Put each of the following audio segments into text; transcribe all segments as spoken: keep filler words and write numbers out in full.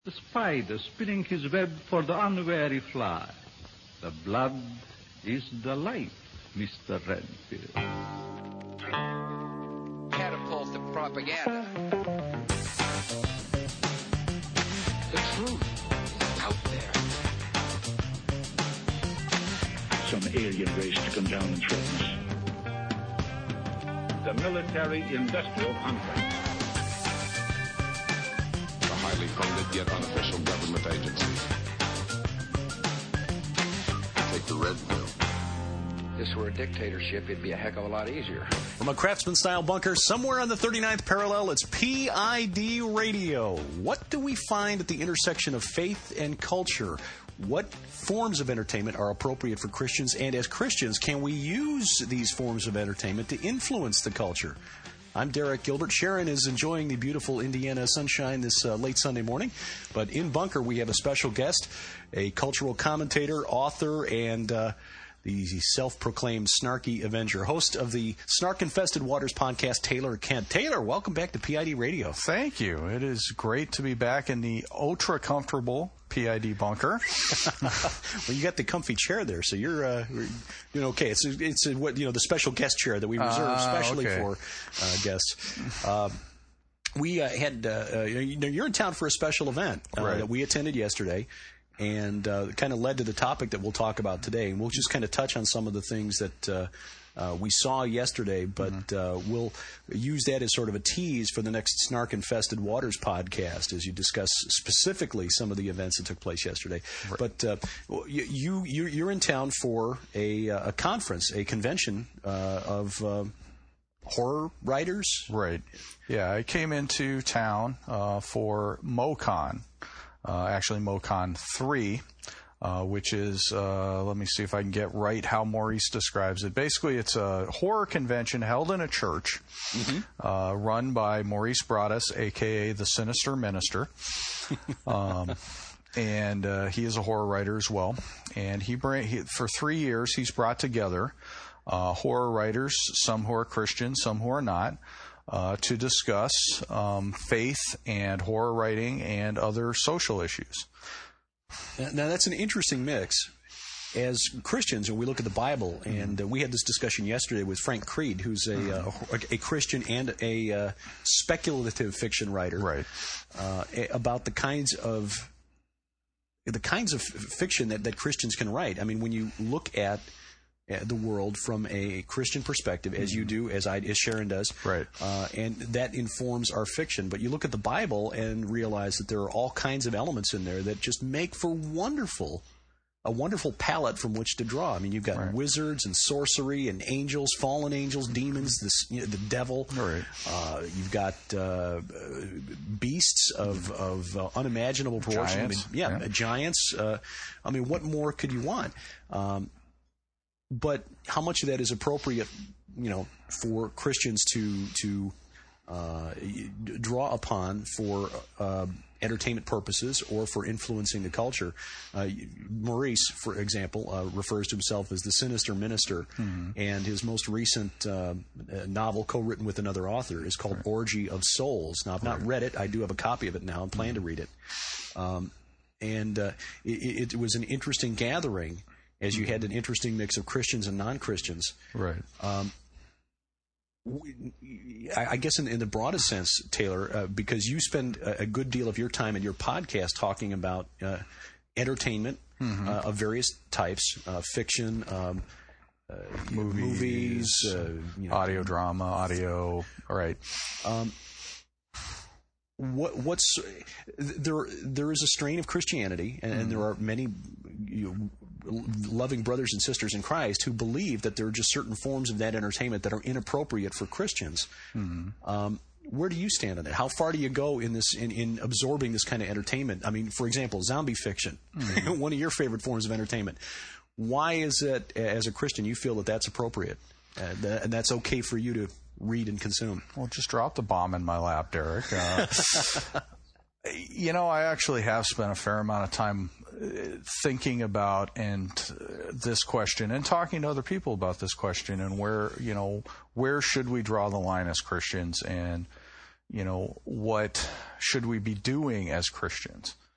The spider spinning his web for the unwary fly. The blood is the life, Mister Redfield. Catapult the propaganda. The truth is out there. Some alien race to come down and threaten us. The military-industrial complex. Highly funded yet unofficial government agency. Take the red pill. If this were a dictatorship, it'd be a heck of a lot easier. From a Craftsman-style bunker somewhere on the thirty-ninth parallel, it's P I D Radio. What do we find at the intersection of faith and culture? What forms of entertainment are appropriate for Christians? And as Christians, can we use these forms of entertainment to influence the culture? I'm Derek Gilbert. Sharon is enjoying the beautiful Indiana sunshine this uh, late Sunday morning. But in Bunker, we have a special guest, a cultural commentator, author, and uh, the self-proclaimed snarky Avenger, host of the Snark-Infested Waters podcast, Taylor Kent. Taylor, welcome back to P I D Radio. Thank you. It is great to be back in the ultra-comfortable P I D bunker. Well, you got the comfy chair there, so you're, uh, you know, okay. It's a, it's a, what you know the special guest chair that we reserve uh, specially okay. for uh, guests. Uh, we uh, had uh, uh, you know you're in town for a special event uh, right. that we attended yesterday, and uh, kind of led to the topic that we'll talk about today. And we'll just kind of touch on some of the things that uh, uh, we saw yesterday, but mm-hmm. uh, we'll use that as sort of a tease for the next Snark-Infested Waters podcast as you discuss specifically some of the events that took place yesterday. Right. But uh, you, you, you're in town for a, a conference, a convention uh, of uh, horror writers? Right. Yeah, I came into town uh, for MoCon, uh, actually MoCon three. Uh, which is, uh, let me see if I can get right how Maurice describes it. Basically, it's a horror convention held in a church, mm-hmm. uh, run by Maurice Broaddus, a k a the Sinister Minister. um, and uh, he is a horror writer as well. And he, bring, he for three years, he's brought together uh, horror writers, some who are Christian, some who are not, uh, to discuss um, faith and horror writing and other social issues. Now, that's an interesting mix. As Christians, and we look at the Bible, and uh, we had this discussion yesterday with Frank Creed, who's a uh, a Christian and a uh, speculative fiction writer, right? Uh, about the kinds of the kinds of fiction that, that Christians can write. I mean, when you look at the world from a Christian perspective, as you do, as I, as Sharon does, right? Uh, and that informs our fiction. But you look at the Bible and realize that there are all kinds of elements in there that just make for wonderful, a wonderful palette from which to draw. I mean, you've got right. wizards and sorcery and angels, fallen angels, demons, this, you know, the devil. Right. Uh, you've got uh, beasts of of uh, unimaginable proportions. Giants. I mean, yeah, yeah, giants. Uh, I mean, what more could you want? Um, But how much of that is appropriate, you know, for Christians to to uh, draw upon for uh, entertainment purposes or for influencing the culture? Uh, Maurice, for example, uh, refers to himself as the Sinister Minister, mm-hmm. and his most recent uh, novel, co-written with another author, is called right. Orgy of Souls. Now, I've not right. read it. I do have a copy of it now. I plan mm-hmm. to read it. Um, and uh, it, it was an interesting gathering, as you had an interesting mix of Christians and non-Christians. Right. Um, I guess in, in the broadest sense, Taylor, uh, because you spend a, a good deal of your time in your podcast talking about uh, entertainment mm-hmm. uh, of various types, uh, fiction, um, uh, movies, movies uh, you know, audio drama, audio, all right. Um, What, what's there? There is a strain of Christianity, and, mm-hmm. and there are many you know, loving brothers and sisters in Christ who believe that there are just certain forms of that entertainment that are inappropriate for Christians. Mm-hmm. Um, where do you stand on that? How far do you go in this in, in absorbing this kind of entertainment? I mean, for example, zombie fiction, mm-hmm. one of your favorite forms of entertainment. Why is it, as a Christian, you feel that that's appropriate uh, that, and that's okay for you to read and consume? Well, just drop the bomb in my lap, Derek. Uh, you know, I actually have spent a fair amount of time thinking about and uh, this question and talking to other people about this question and where, you know, where should we draw the line as Christians and, you know, what should we be doing as Christians?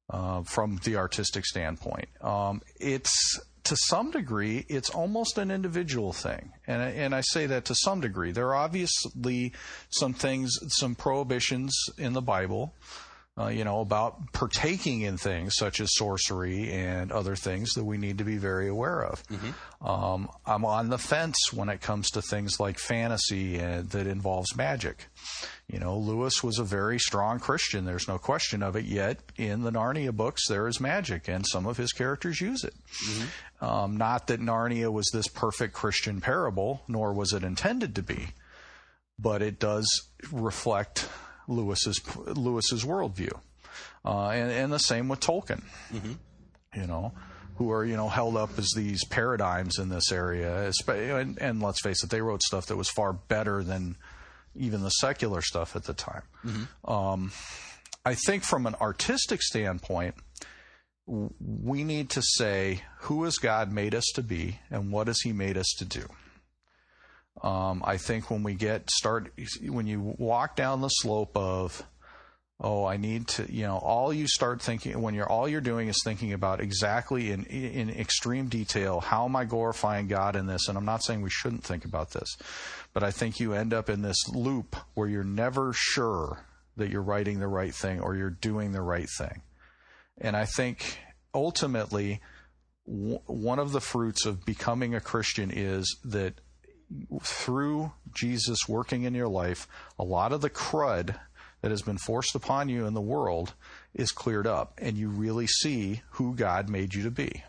uh, from the artistic standpoint. Um, it's to some degree, it's almost an individual thing. And, and I say that to some degree. There are obviously some things, some prohibitions in the Bible, uh, you know, about partaking in things such as sorcery and other things that we need to be very aware of. Mm-hmm. Um, I'm on the fence when it comes to things like fantasy and, that involves magic. You know, Lewis was a very strong Christian. There's no question of it. Yet in the Narnia books, there is magic, and some of his characters use it. Mm-hmm. Um, not that Narnia was this perfect Christian parable, nor was it intended to be, but it does reflect Lewis's Lewis's worldview, uh, and, and the same with Tolkien. Mm-hmm. You know, who are you know held up as these paradigms in this area, and, and let's face it, they wrote stuff that was far better than even the secular stuff at the time. Mm-hmm. Um, I think from an artistic standpoint, we need to say, who has God made us to be, and what has He made us to do? Um, I think when we get start, when you walk down the slope of, oh, I need to, you know, all you start thinking when you're all you're doing is thinking about exactly in in extreme detail, how am I glorifying God in this? And I'm not saying we shouldn't think about this, but I think you end up in this loop where you're never sure that you're writing the right thing or you're doing the right thing. And I think ultimately, w- one of the fruits of becoming a Christian is that through Jesus working in your life, a lot of the crud that has been forced upon you in the world is cleared up, and you really see who God made you to be.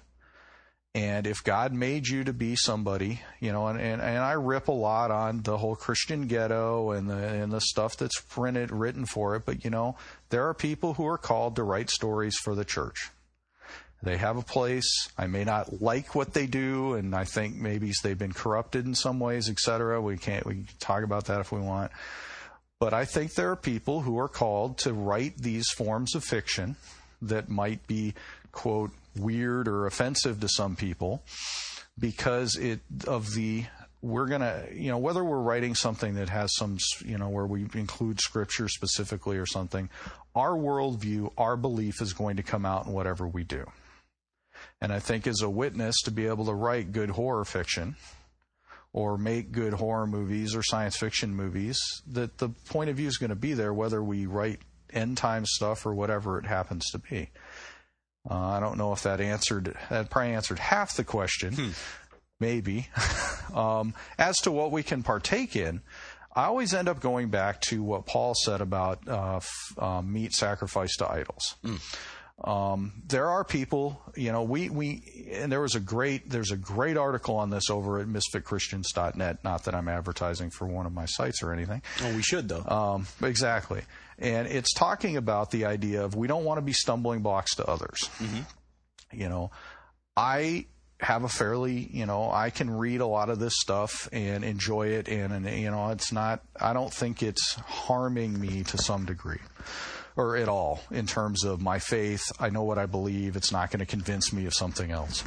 And if God made you to be somebody, you know, and, and, and I rip a lot on the whole Christian ghetto and the and the stuff that's printed, written for it, but, you know, there are people who are called to write stories for the church. They have a place. I may not like what they do, and I think maybe they've been corrupted in some ways, et cetera. We can't, we can talk about that if we want. But I think there are people who are called to write these forms of fiction that might be, quote, weird or offensive to some people because it of the we're going to, you know, whether we're writing something that has some, you know, where we include scripture specifically or something, our worldview, our belief is going to come out in whatever we do. And I think as a witness, to be able to write good horror fiction or make good horror movies or science fiction movies, that the point of view is going to be there whether we write end time stuff or whatever it happens to be. Uh, I don't know if that answered, that probably answered half the question, hmm. maybe. um, as to what we can partake in, I always end up going back to what Paul said about uh, f- uh, meat sacrificed to idols. Hmm. Um, there are people, you know, we, we, and there was a great, there's a great article on this over at misfit christians dot net. Not that I'm advertising for one of my sites or anything. Oh, we should though. Um, exactly. And it's talking about the idea of we don't want to be stumbling blocks to others. Mm-hmm. You know, I have a fairly, you know, I can read a lot of this stuff and enjoy it. And, and you know, it's not, I don't think it's harming me to some degree. Or at all, in terms of my faith. I know what I believe. It's not going to convince me of something else.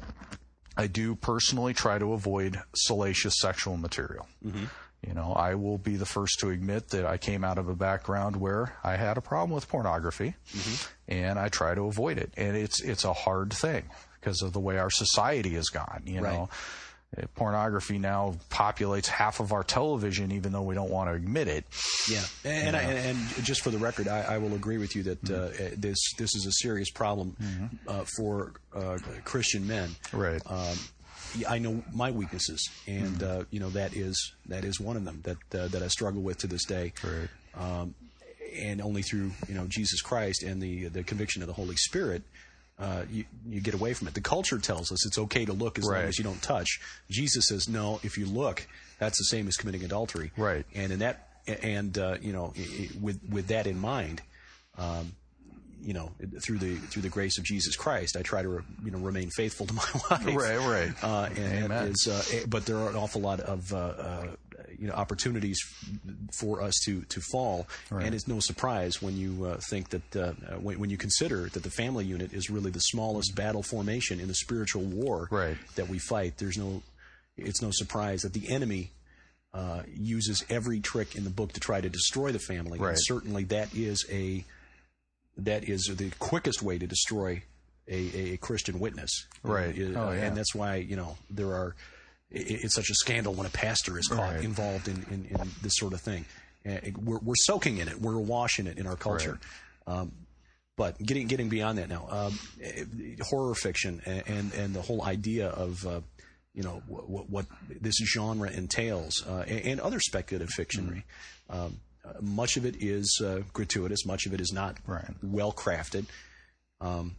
I do personally try to avoid salacious sexual material. Mm-hmm. You know, I will be the first to admit that I came out of a background where I had a problem with pornography, mm-hmm. and I try to avoid it. And it's it's a hard thing because of the way our society has gone. You right. know, pornography now populates half of our television, even though we don't want to admit it. Yeah, and, and, I, and just for the record, I, I will agree with you that mm-hmm. uh, this this is a serious problem mm-hmm. uh, for uh, Christian men. Right. Um, I know my weaknesses, and mm-hmm. uh, you know that is that is one of them that uh, that I struggle with to this day. Right. Um, and only through you know Jesus Christ and the the conviction of the Holy Spirit. Uh, you, you get away from it. The culture tells us it's okay to look as right. long as you don't touch. Jesus says, no, if you look, that's the same as committing adultery. Right. And in that, and uh, you know, with with that in mind, um, you know, through the through the grace of Jesus Christ, I try to re, you know remain faithful to my wife. Right, right. Uh, and Amen. Is, uh, but there are an awful lot of uh, uh, you know opportunities for us to to fall, right. and it's no surprise when you uh, think that uh, when, when you consider that the family unit is really the smallest battle formation in the spiritual war right. that we fight. There's no, it's no surprise that the enemy uh, uses every trick in the book to try to destroy the family. Right. And certainly that is a that is the quickest way to destroy a, a Christian witness. Right. Uh, oh, yeah. And that's why, you know, there are, it, it's such a scandal when a pastor is caught right. involved in, in, in this sort of thing. Uh, we're, we're soaking in it. We're awash in it in our culture. Right. Um, but getting getting beyond that now, um, horror fiction and, and, and the whole idea of, uh, you know, what, what this genre entails, uh, and, and other speculative fiction. Mm-hmm. Um, uh, much of it is uh, gratuitous. Much of it is not right. well crafted. Um,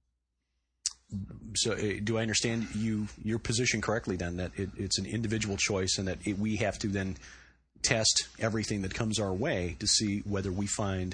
so, uh, do I understand you your position correctly then? That it, it's an individual choice, and that it, we have to then test everything that comes our way to see whether we find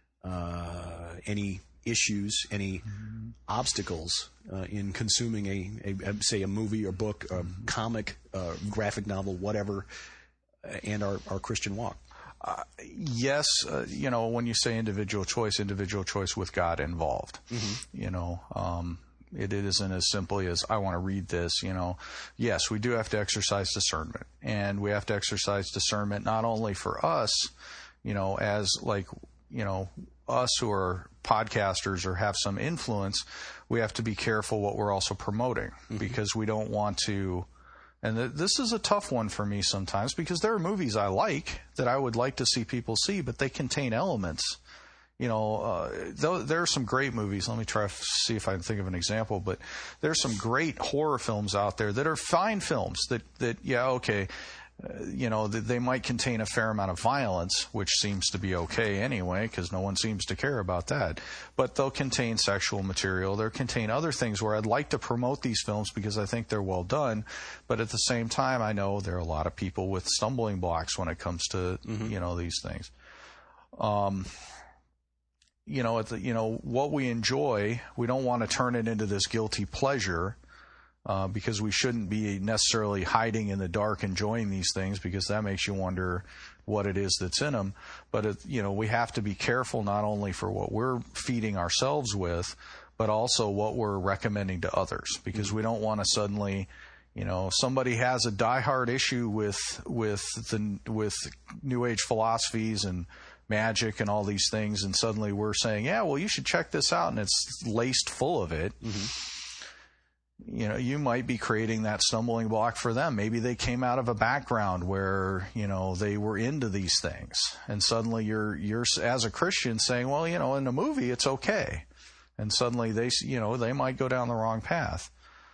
uh, any issues, any mm-hmm. obstacles uh, in consuming a, a, a, say, a movie or book, or mm-hmm. comic, uh, graphic novel, whatever, uh, and our, our Christian walk. Uh, yes, uh, you know, when you say individual choice, individual choice with God involved. Mm-hmm. You know, um, it, it isn't as simply as I want to read this. You know, yes, we do have to exercise discernment, and we have to exercise discernment not only for us, you know, as like, you know, us who are podcasters or have some influence, we have to be careful what we're also promoting, mm-hmm. because we don't want to. And th- this is a tough one for me sometimes, because there are movies I like that I would like to see people see, but they contain elements. You know, uh, th- there are some great movies. Let me try to see if I can think of an example. But there's some great horror films out there that are fine films that, that yeah, okay, uh, you know, th- they might contain a fair amount of violence, which seems to be okay anyway, because no one seems to care about that. But they'll contain sexual material. They'll contain other things where I'd like to promote these films because I think they're well done. But at the same time, I know there are a lot of people with stumbling blocks when it comes to, mm-hmm. you know, these things. Um, you know, at the, you know, what we enjoy, we don't want to turn it into this guilty pleasure, uh, because we shouldn't be necessarily hiding in the dark enjoying these things, because that makes you wonder what it is that's in them. But, it, you know, we have to be careful not only for what we're feeding ourselves with, but also what we're recommending to others, because mm-hmm. we don't want to suddenly, you know, somebody has a diehard issue with, with the, with New Age philosophies and magic and all these things, and suddenly we're saying, yeah, well, you should check this out, and it's laced full of it. Mm-hmm. You know, you might be creating that stumbling block for them. Maybe they came out of a background where, you know, they were into these things, and suddenly you're, you're as a Christian saying, well, you know, in a movie, it's okay. And suddenly they, you know, they might go down the wrong path.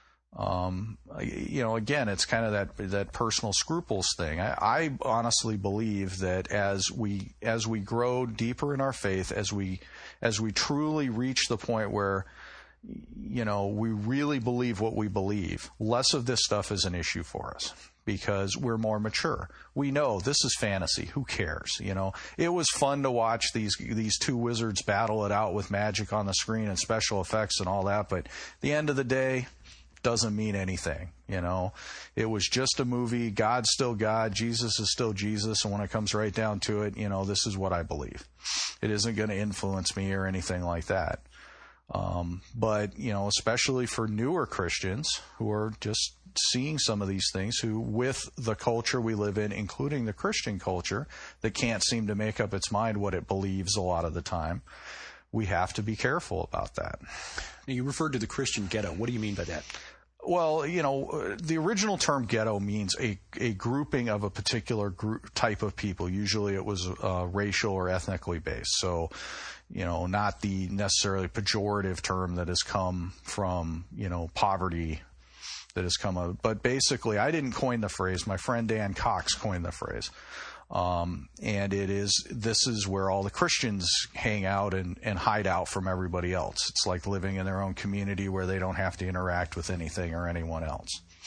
Um, you know, again, it's kind of that, that personal scruples thing. I, I honestly believe that as we, as we grow deeper in our faith, as we, as we truly reach the point where, you know, we really believe what we believe, less of this stuff is an issue for us, because we're more mature. We know this is fantasy. Who cares? You know, it was fun to watch these, these two wizards battle it out with magic on the screen and special effects and all that. But at the end of the day, doesn't mean anything. You know, it was just a movie. God's still God. Jesus is still Jesus. And when it comes right down to it, you know, this is what I believe. It isn't going to influence me or anything like that. Um, but, you know, especially for newer Christians who are just seeing some of these things, who with the culture we live in, including the Christian culture, that can't seem to make up its mind what it believes a lot of the time, we have to be careful about that. You referred to the Christian ghetto. What do you mean by that? Well, you know, the original term ghetto means a, a grouping of a particular group, type of people. Usually it was uh, racial or ethnically based. So, you know, not the necessarily pejorative term that has come from, you know, poverty that has come out. But basically, I didn't coin the phrase. My friend Dan Cox coined the phrase. Um, and it is, this is where all the Christians hang out and, and hide out from everybody else. It's like living in their own community where they don't have to interact with anything or anyone else.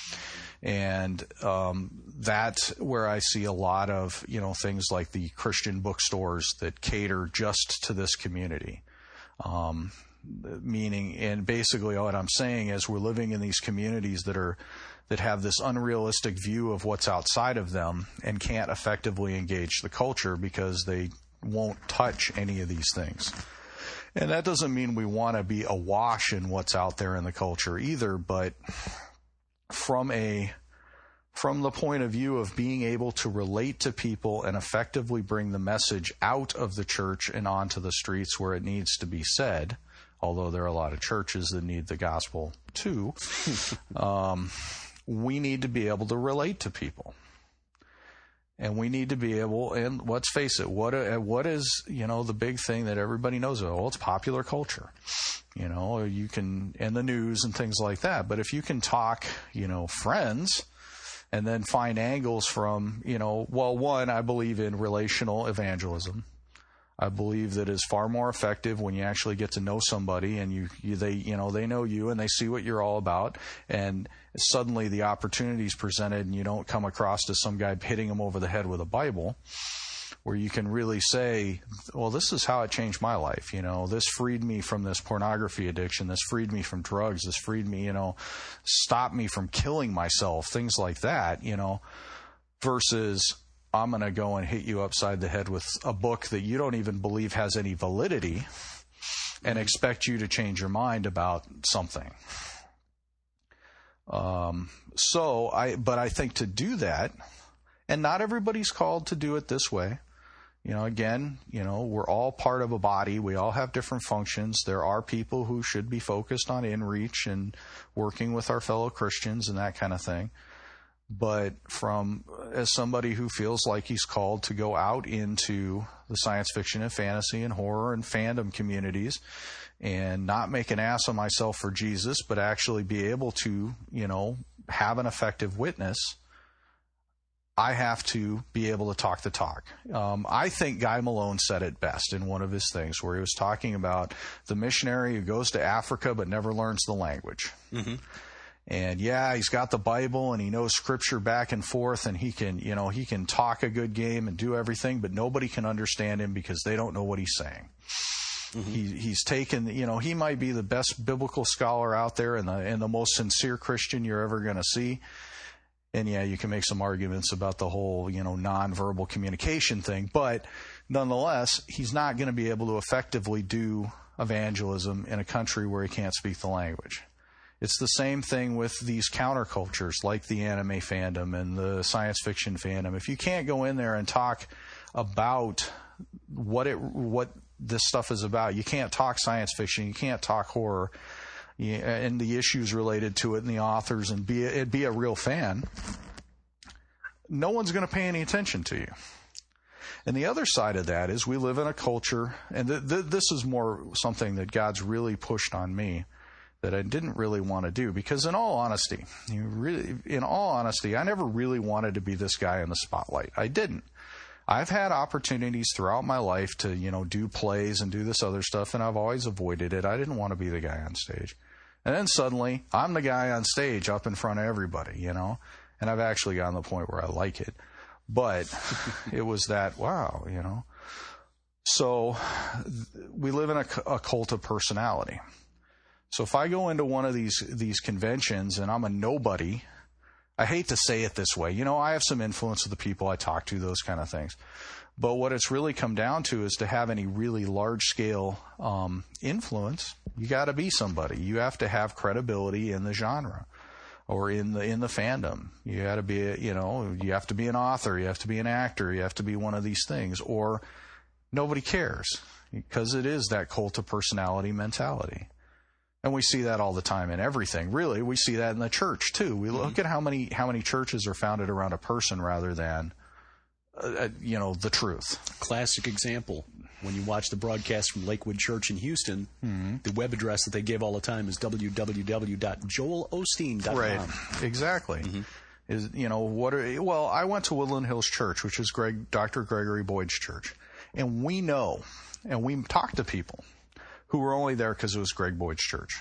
And, um, that's where I see a lot of, you know, things like the Christian bookstores that cater just to this community. Um, meaning, and basically what I'm saying is we're living in these communities that are, that have this unrealistic view of what's outside of them and can't effectively engage the culture because they won't touch any of these things. And that doesn't mean we want to be awash in what's out there in the culture either, but from a from the point of view of being able to relate to people and effectively bring the message out of the church and onto the streets where it needs to be said, although there are a lot of churches that need the gospel too, um, we need to be able to relate to people. And we need to be able, and let's face it, what what is, you know, the big thing that everybody knows about? Well, it's popular culture. You know, you can, and the news and things like that. But if you can talk, you know, friends, and then find angles from, you know, well, one, I believe in relational evangelism. I believe that is far more effective when you actually get to know somebody and you, you they you know they know you and they see what you're all about, and suddenly the opportunity is presented and you don't come across as some guy hitting them over the head with a Bible, where you can really say, well, this is how it changed my life. You know, this freed me from this pornography addiction. This freed me from drugs. This freed me, you know, stopped me from killing myself, things like that, you know, versus I'm going to go and hit you upside the head with a book that you don't even believe has any validity and expect you to change your mind about something. Um, so I, but I think to do that, and not everybody's called to do it this way. You know, again, you know, we're all part of a body. We all have different functions. There are people who should be focused on in-reach and working with our fellow Christians and that kind of thing. But from, as somebody who feels like he's called to go out into the science fiction and fantasy and horror and fandom communities and not make an ass of myself for Jesus, but actually be able to, you know, have an effective witness, I have to be able to talk the talk. Um, I think Guy Malone said it best in one of his things where he was talking about the missionary who goes to Africa but never learns the language. Mm-hmm. And yeah, he's got the Bible and he knows scripture back and forth and he can, you know, he can talk a good game and do everything, but nobody can understand him because they don't know what he's saying. Mm-hmm. He, he's taken, you know, he might be the best biblical scholar out there and the, and the most sincere Christian you're ever going to see. And yeah, you can make some arguments about the whole, you know, nonverbal communication thing, but nonetheless, he's not going to be able to effectively do evangelism in a country where he can't speak the language. It's the same thing with these countercultures like the anime fandom and the science fiction fandom. If you can't go in there and talk about what it, what this stuff is about, you can't talk science fiction, you can't talk horror, and the issues related to it and the authors and be a, be a real fan, no one's going to pay any attention to you. And the other side of that is we live in a culture, and th- th- this is more something that God's really pushed on me that I didn't really want to do, because in all honesty, you really, in all honesty, I never really wanted to be this guy in the spotlight. I didn't. I've had opportunities throughout my life to, you know, do plays and do this other stuff, and I've always avoided it. I didn't want to be the guy on stage. And then suddenly, I'm the guy on stage up in front of everybody, you know, and I've actually gotten to the point where I like it. But it was that, wow, you know. So we live in a, a cult of personality. So if I go into one of these these conventions and I'm a nobody, I hate to say it this way. You know, I have some influence with the people I talk to, those kind of things. But what it's really come down to is to have any really large-scale um, influence, you got to be somebody. You have to have credibility in the genre or in the in the fandom. You got to be, you know, you have to be an author, you have to be an actor, you have to be one of these things, or nobody cares, because it is that cult of personality mentality. And we see that all the time in everything. Really, we see that in the church too. We look mm-hmm. at how many how many churches are founded around a person rather than, uh, you know, the truth. Classic example: when you watch the broadcast from Lakewood Church in Houston, mm-hmm. the web address that they give all the time is w w w dot joel osteen dot com. Right, exactly. Mm-hmm. Is you know what? Are, well, I went to Woodland Hills Church, which is Greg, Doctor Gregory Boyd's church, and we know, and we talk to people who were only there because it was Greg Boyd's church,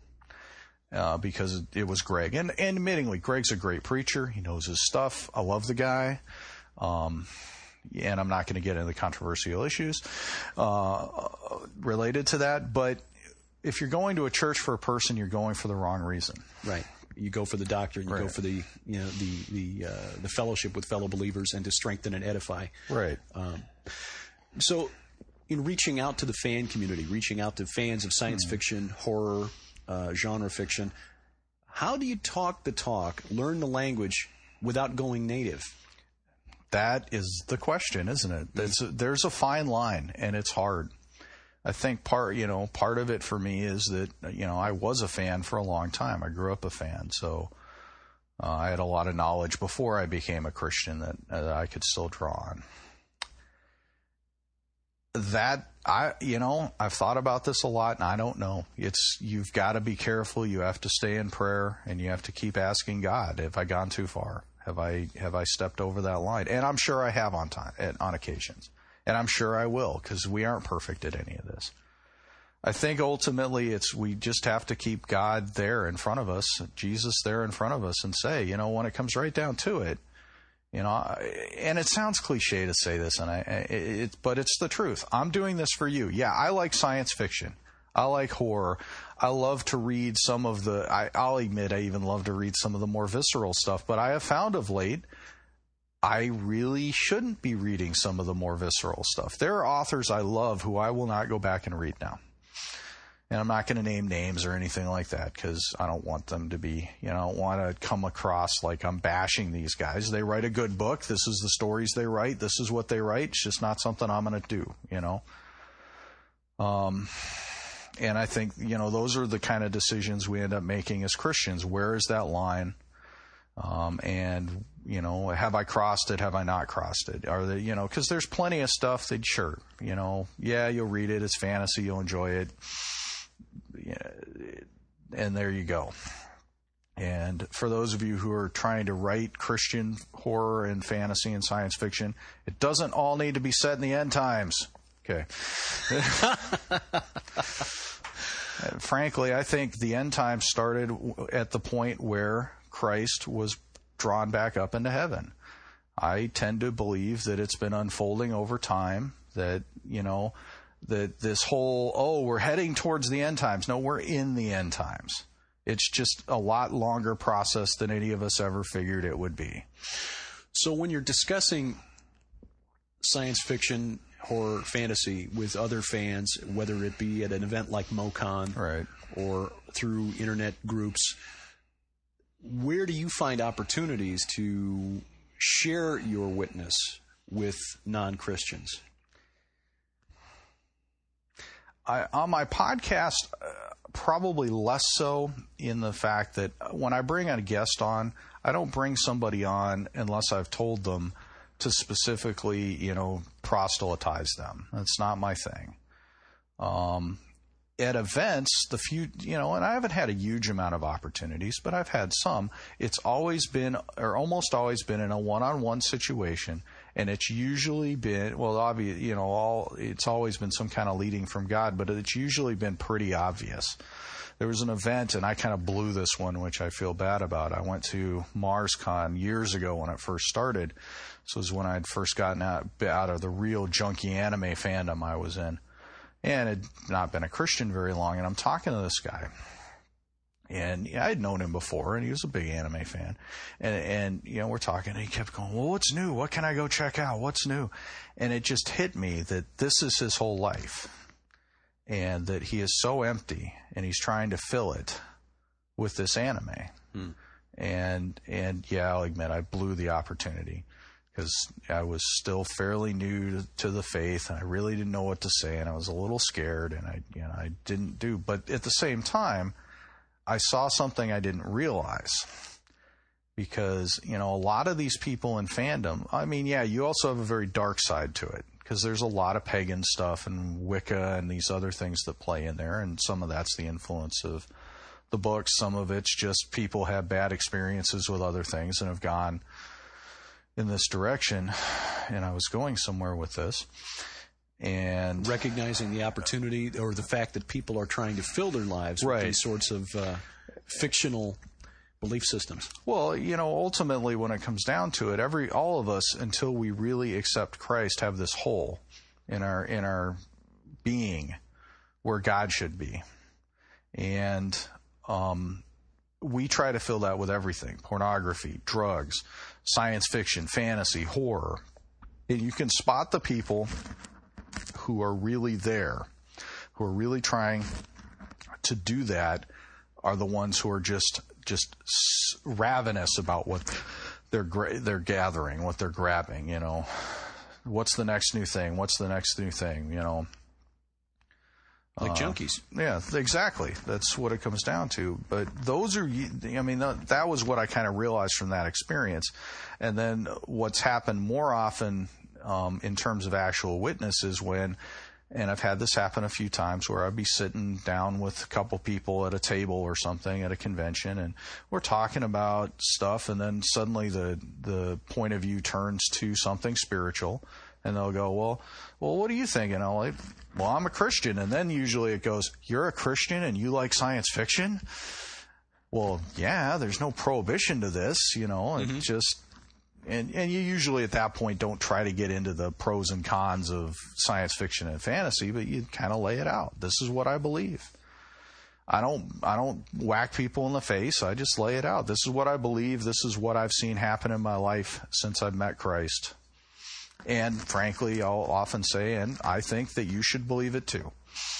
uh, because it was Greg. And, and admittingly, Greg's a great preacher. He knows his stuff. I love the guy. Um, and I'm not going to get into the controversial issues uh, related to that. But if you're going to a church for a person, you're going for the wrong reason. Right. You go for the doctrine. You right. go for the you know the the uh, the fellowship with fellow believers and to strengthen and edify. Right. Um, so. In reaching out to the fan community, reaching out to fans of science mm. fiction, horror, uh, genre fiction, how do you talk the talk, learn the language, without going native? That is the question, isn't it? There's a, there's a fine line, and it's hard. I think part, you know, part of it for me is that, you know, I was a fan for a long time. I grew up a fan, so uh, I had a lot of knowledge before I became a Christian that, uh, that I could still draw on. That, I, you know, I've thought about this a lot, and I don't know. It's, you've got to be careful. You have to stay in prayer, and you have to keep asking God, have I gone too far? Have I have I stepped over that line? And I'm sure I have on time, on occasions. And I'm sure I will, because we aren't perfect at any of this. I think ultimately it's we just have to keep God there in front of us, Jesus there in front of us, and say, you know, when it comes right down to it, you know, and it sounds cliche to say this, and I, it, but it's the truth. I'm doing this for you. Yeah, I like science fiction. I like horror. I love to read some of the, I, I'll admit I even love to read some of the more visceral stuff, but I have found of late, I really shouldn't be reading some of the more visceral stuff. There are authors I love who I will not go back and read now. And I'm not going to name names or anything like that because I don't want them to be, you know, I don't want to come across like I'm bashing these guys. They write a good book. This is the stories they write. This is what they write. It's just not something I'm going to do, you know. Um... And I think, you know, those are the kind of decisions we end up making as Christians. Where is that line? Um, and, you know, have I crossed it? Have I not crossed it? Are they, you know, because there's plenty of stuff that, sure, you know, yeah, you'll read it. It's fantasy. You'll enjoy it. Yeah, and there you go. And for those of you who are trying to write Christian horror and fantasy and science fiction, it doesn't all need to be set in the end times. Okay. Frankly, I think the end times started at the point where Christ was drawn back up into heaven. I tend to believe that it's been unfolding over time, that, you know, that this whole, oh, we're heading towards the end times. No, we're in the end times. It's just a lot longer process than any of us ever figured it would be. So when you're discussing science fiction, horror, fantasy with other fans, whether it be at an event like MoCon, right, or through internet groups, where do you find opportunities to share your witness with non-Christians? I, on my podcast, uh, probably less so, in the fact that when I bring a guest on, I don't bring somebody on unless I've told them to specifically, you know, proselytize them. That's not my thing. Um, at events, the few, you know, and I haven't had a huge amount of opportunities, but I've had some. It's always been, or almost always been, in a one-on-one situation, and it's usually been, well, obvious, you know, all it's always been some kind of leading from God, but it's usually been pretty obvious. There was an event, and I kind of blew this one, which I feel bad about. I went to MarsCon years ago when it first started. This was when I had first gotten out, out of the real junky anime fandom I was in, and had not been a Christian very long. And I'm talking to this guy, and yeah, I had known him before, and he was a big anime fan. And, and you know, we're talking, and he kept going, well, what's new? What can I go check out? What's new? And it just hit me that this is his whole life, and that he is so empty, and he's trying to fill it with this anime. Hmm. And, and yeah, I'll admit I blew the opportunity, because I was still fairly new to, to the faith, and I really didn't know what to say, and I was a little scared, and I, you know, I didn't do. But at the same time, I saw something I didn't realize, because, you know, a lot of these people in fandom, I mean, yeah, you also have a very dark side to it, because there's a lot of pagan stuff and Wicca and these other things that play in there, and some of that's the influence of the books. Some of it's just people have bad experiences with other things and have gone in this direction, and I was going somewhere with this. And recognizing the opportunity or the fact that people are trying to fill their lives with right. these sorts of uh, fictional belief systems. Well, you know, ultimately when it comes down to it, every all of us, until we really accept Christ, have this hole in our in our being where God should be. And um, we try to fill that with everything: pornography, drugs, science fiction, fantasy, horror. And you can spot the people who are really there, who are really trying to do that, are the ones who are just just ravenous about what they're gra- they're gathering, what they're grabbing. You know, what's the next new thing? What's the next new thing? You know. Like uh, junkies. Yeah, exactly. That's what it comes down to. But those are, I mean, that was what I kind of realized from that experience. And then what's happened more often um, in terms of actual witness is when, and I've had this happen a few times, where I'd be sitting down with a couple people at a table or something at a convention, and we're talking about stuff, and then suddenly the the point of view turns to something spiritual. And they'll go, well, well, what do you think? And I'll like, well, I'm a Christian. And then usually it goes, you're a Christian and you like science fiction? Well, yeah, there's no prohibition to this, you know, and mm-hmm. just, and, and you usually at that point don't try to get into the pros and cons of science fiction and fantasy, but you kind of lay it out. This is what I believe. I don't, I don't whack people in the face. I just lay it out. This is what I believe. This is what I've seen happen in my life since I've met Christ. And frankly, I'll often say, and I think that you should believe it too.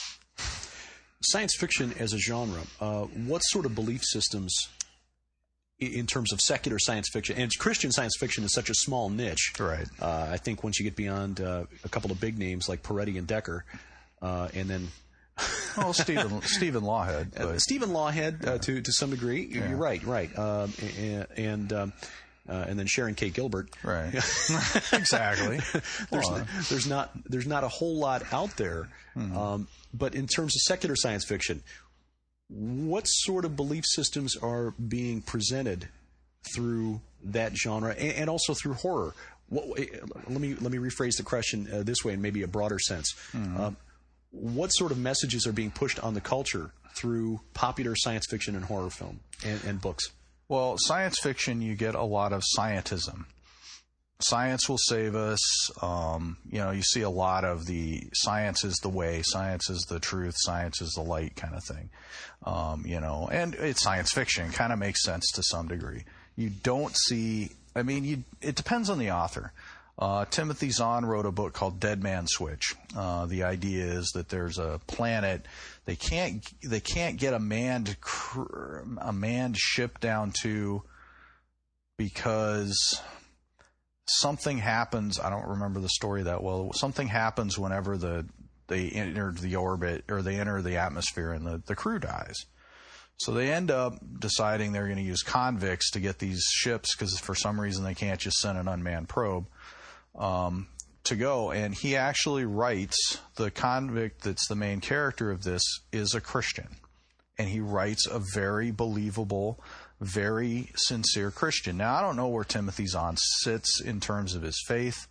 Science fiction as a genre, uh, what sort of belief systems in terms of secular science fiction, and Christian science fiction is such a small niche. Right. Uh, I think once you get beyond uh, a couple of big names like Peretti and Decker, uh, and then... well, Stephen, Stephen Lawhead. Uh, Stephen Lawhead, uh, to, to some degree. Yeah. You're right, right. Um, and... and um, Uh, and then Sharon K. Gilbert. Right. Exactly. there's, well, there's not there's not a whole lot out there. Mm-hmm. Um, but in terms of secular science fiction, what sort of belief systems are being presented through that genre, and, and also through horror? What, let me let me rephrase the question uh, this way, in maybe a broader sense. Mm-hmm. Um, what sort of messages are being pushed on the culture through popular science fiction and horror film and, and books? Well, science fiction, you get a lot of scientism. Science will save us. Um, you know, you see a lot of the science is the way, science is the truth, science is the light kind of thing. Um, you know, and it's science fiction. Kind of makes sense to some degree. You don't see, I mean, you, it depends on the author. Uh, Timothy Zahn wrote a book called Dead Man Switch. Uh, the idea is that there's a planet they can't they can't get a manned cr- a manned ship down to because something happens. I don't remember the story that well. Something happens whenever the they enter the orbit or they enter the atmosphere and the, the crew dies. So they end up deciding they're going to use convicts to get these ships because for some reason they can't just send an unmanned probe. Um, to go, and he actually writes, the convict that's the main character of this is a Christian, and he writes a very believable, very sincere Christian. Now, I don't know where Timothy Zahn sits in terms of his faith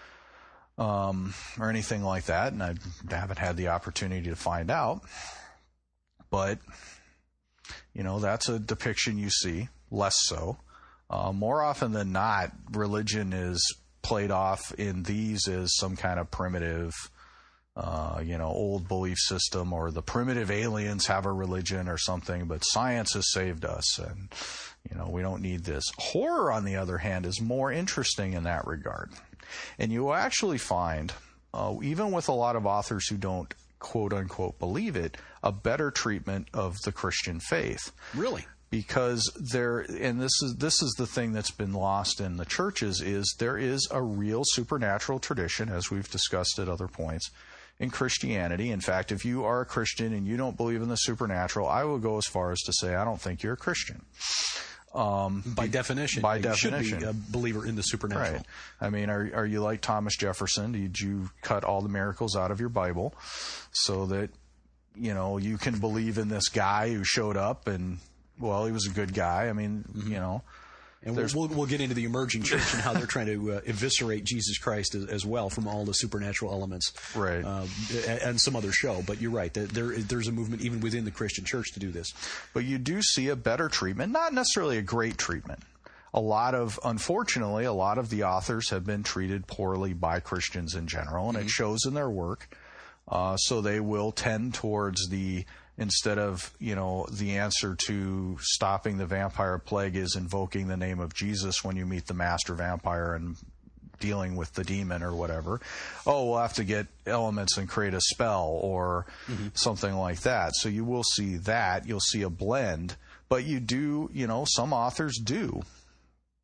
um, or anything like that, and I haven't had the opportunity to find out, but, you know, that's a depiction you see, less so. Uh, more often than not, religion is played off in these as some kind of primitive, uh, you know, old belief system, or the primitive aliens have a religion or something, but science has saved us and, you know, we don't need this. Horror, on the other hand, is more interesting in that regard. And you will actually find, uh, even with a lot of authors who don't quote unquote believe it, a better treatment of the Christian faith. Really? Because there, and this is this is the thing that's been lost in the churches, is there is a real supernatural tradition, as we've discussed at other points, in Christianity. In fact, if you are a Christian and you don't believe in the supernatural, I will go as far as to say I don't think you're a Christian. Um, by definition, by you definition, should be a believer in the supernatural. Right. I mean, are are you like Thomas Jefferson? Did you cut all the miracles out of your Bible so that, you know, you can believe in this guy who showed up and, well, he was a good guy. I mean, mm-hmm. you know. And we'll, we'll, we'll get into the emerging church and how they're trying to uh, eviscerate Jesus Christ as, as well from all the supernatural elements. Right. Uh, and some other show. But you're right. There, there's a movement even within the Christian church to do this. But you do see a better treatment, not necessarily a great treatment. A lot of, unfortunately, a lot of the authors have been treated poorly by Christians in general, and mm-hmm. it shows in their work. Uh, so they will tend towards the... Instead of, you know, the answer to stopping the vampire plague is invoking the name of Jesus when you meet the master vampire and dealing with the demon or whatever. Oh, we'll have to get elements and create a spell or mm-hmm. something like that. So you will see that. You'll see a blend. But you do, you know, some authors do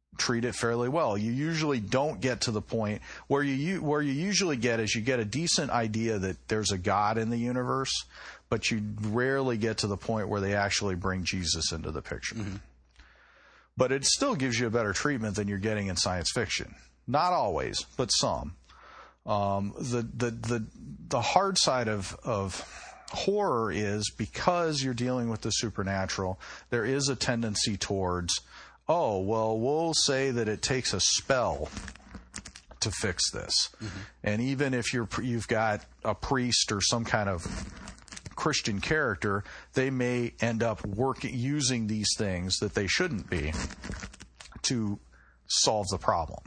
treat it fairly well. You usually don't get to the point where you where you usually get is you get a decent idea that there's a God in the universe, but you rarely get to the point where they actually bring Jesus into the picture. Mm-hmm. But it still gives you a better treatment than you're getting in science fiction. Not always, but some. Um, the the the the hard side of of horror is because you're dealing with the supernatural, there is a tendency towards, oh, well, we'll say that it takes a spell to fix this. Mm-hmm. And even if you're, you've got a priest or some kind of Christian character, they may end up working, using these things that they shouldn't be to solve the problem.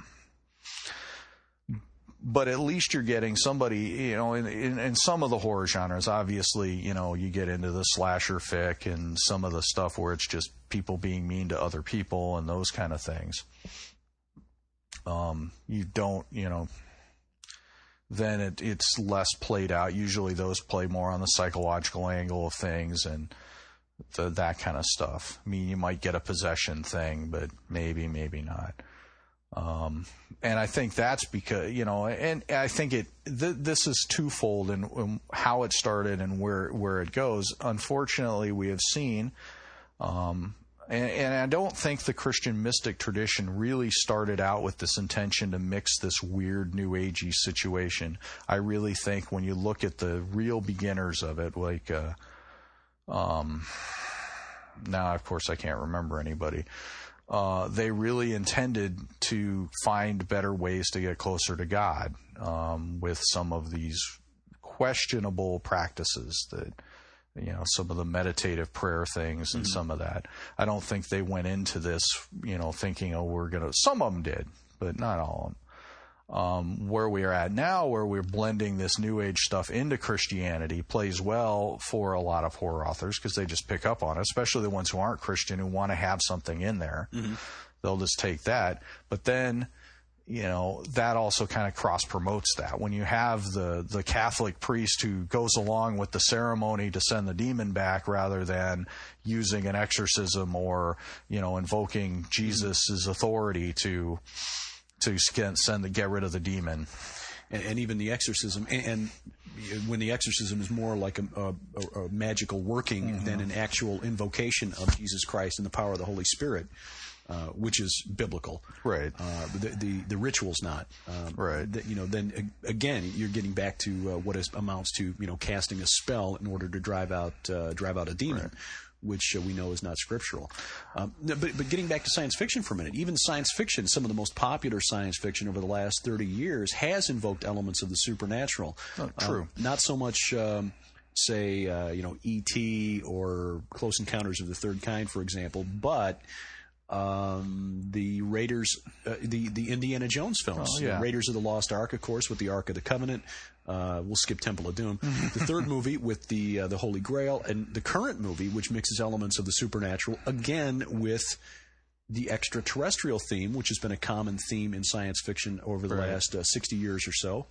But at least you're getting somebody, you know, in, in, in some of the horror genres, obviously, you know, you get into the slasher fic and some of the stuff where it's just people being mean to other people and those kind of things. Um, you don't, you know, then it, it's less played out. Usually those play more on the psychological angle of things and the, that kind of stuff. I mean, you might get a possession thing, but maybe, maybe not. Um, and I think that's because, you know, and I think it, th- this is twofold in, in how it started and where, where it goes. Unfortunately, we have seen, um, and, and I don't think the Christian mystic tradition really started out with this intention to mix this weird new agey situation. I really think when you look at the real beginners of it, like, uh, um, now of course I can't remember anybody. Uh, they really intended to find better ways to get closer to God um, with some of these questionable practices that, you know, some of the meditative prayer things and mm-hmm. some of that. I don't think they went into this, you know, thinking, oh, we're going to, some of them did, but not all of them. Um, where we are at now, where we're blending this new age stuff into Christianity, plays well for a lot of horror authors because they just pick up on it, especially the ones who aren't Christian who want to have something in there. Mm-hmm. They'll just take that. But then, you know, that also kind of cross promotes that. When you have the, the Catholic priest who goes along with the ceremony to send the demon back rather than using an exorcism or, you know, invoking Jesus's authority to, to send the, get rid of the demon. And, and even the exorcism, and, and when the exorcism is more like a, a, a magical working mm-hmm. than an actual invocation of Jesus Christ and the power of the Holy Spirit, uh, which is biblical. Right. Uh, the, the the ritual's not. Um, right. The, you know, then again, you're getting back to uh, what is, amounts to, you know, casting a spell in order to drive out uh, drive out a demon. Right. Which uh, we know is not scriptural. Um, but, but getting back to science fiction for a minute, even science fiction, some of the most popular science fiction over the last thirty years has invoked elements of the supernatural. Oh, true. Uh, not so much, um, say, uh, you know, E T or Close Encounters of the Third Kind, for example, but um, the Raiders, uh, the, the Indiana Jones films. Oh, yeah. Raiders of the Lost Ark, of course, with the Ark of the Covenant. Uh, we'll skip Temple of Doom. The third movie with the uh, the Holy Grail, and the current movie, which mixes elements of the supernatural, again with the extraterrestrial theme, which has been a common theme in science fiction over the right. last uh, sixty years or so.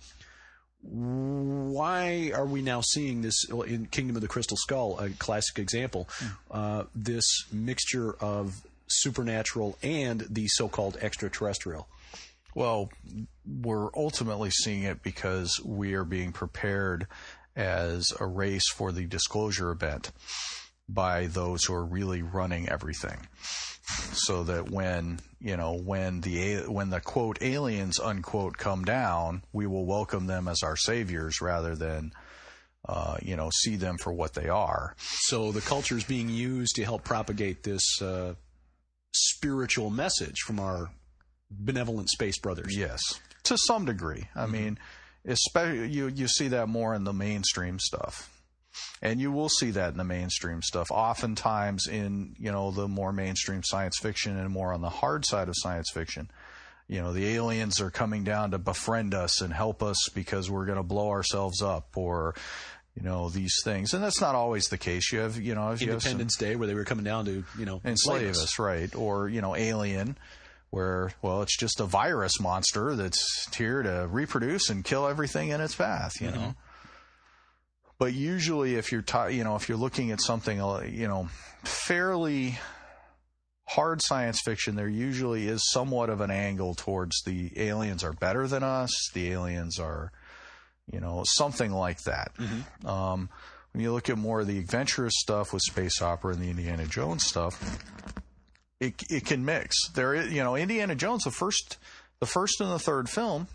Why are we now seeing this in Kingdom of the Crystal Skull, a classic example, uh, this mixture of supernatural and the so-called extraterrestrial? Well, we're ultimately seeing it because we are being prepared as a race for the disclosure event by those who are really running everything. So that when, you know, when the, when the quote aliens unquote come down, we will welcome them as our saviors rather than, uh, you know, see them for what they are. So the culture is being used to help propagate this, uh, spiritual message from our benevolent space brothers. Yes, to some degree. I mm-hmm. mean, especially you you see that more in the mainstream stuff, and you will see that in the mainstream stuff. Oftentimes, in you know the more mainstream science fiction and more on the hard side of science fiction, you know the aliens are coming down to befriend us and help us because we're going to blow ourselves up, or you know these things. And that's not always the case. You have you know if Independence you have some, Day where they were coming down to you know enslave us. us, right? Or you know Alien, where, well, it's just a virus monster that's here to reproduce and kill everything in its path, you mm-hmm. know. But usually if you're, t- you know, if you're looking at something, you know, fairly hard science fiction, there usually is somewhat of an angle towards the aliens are better than us, the aliens are, you know, something like that. Mm-hmm. Um, when you look at more of the adventurous stuff with space opera and the Indiana Jones stuff, it it can mix. There is, you know, Indiana Jones, the first, the first and the third film,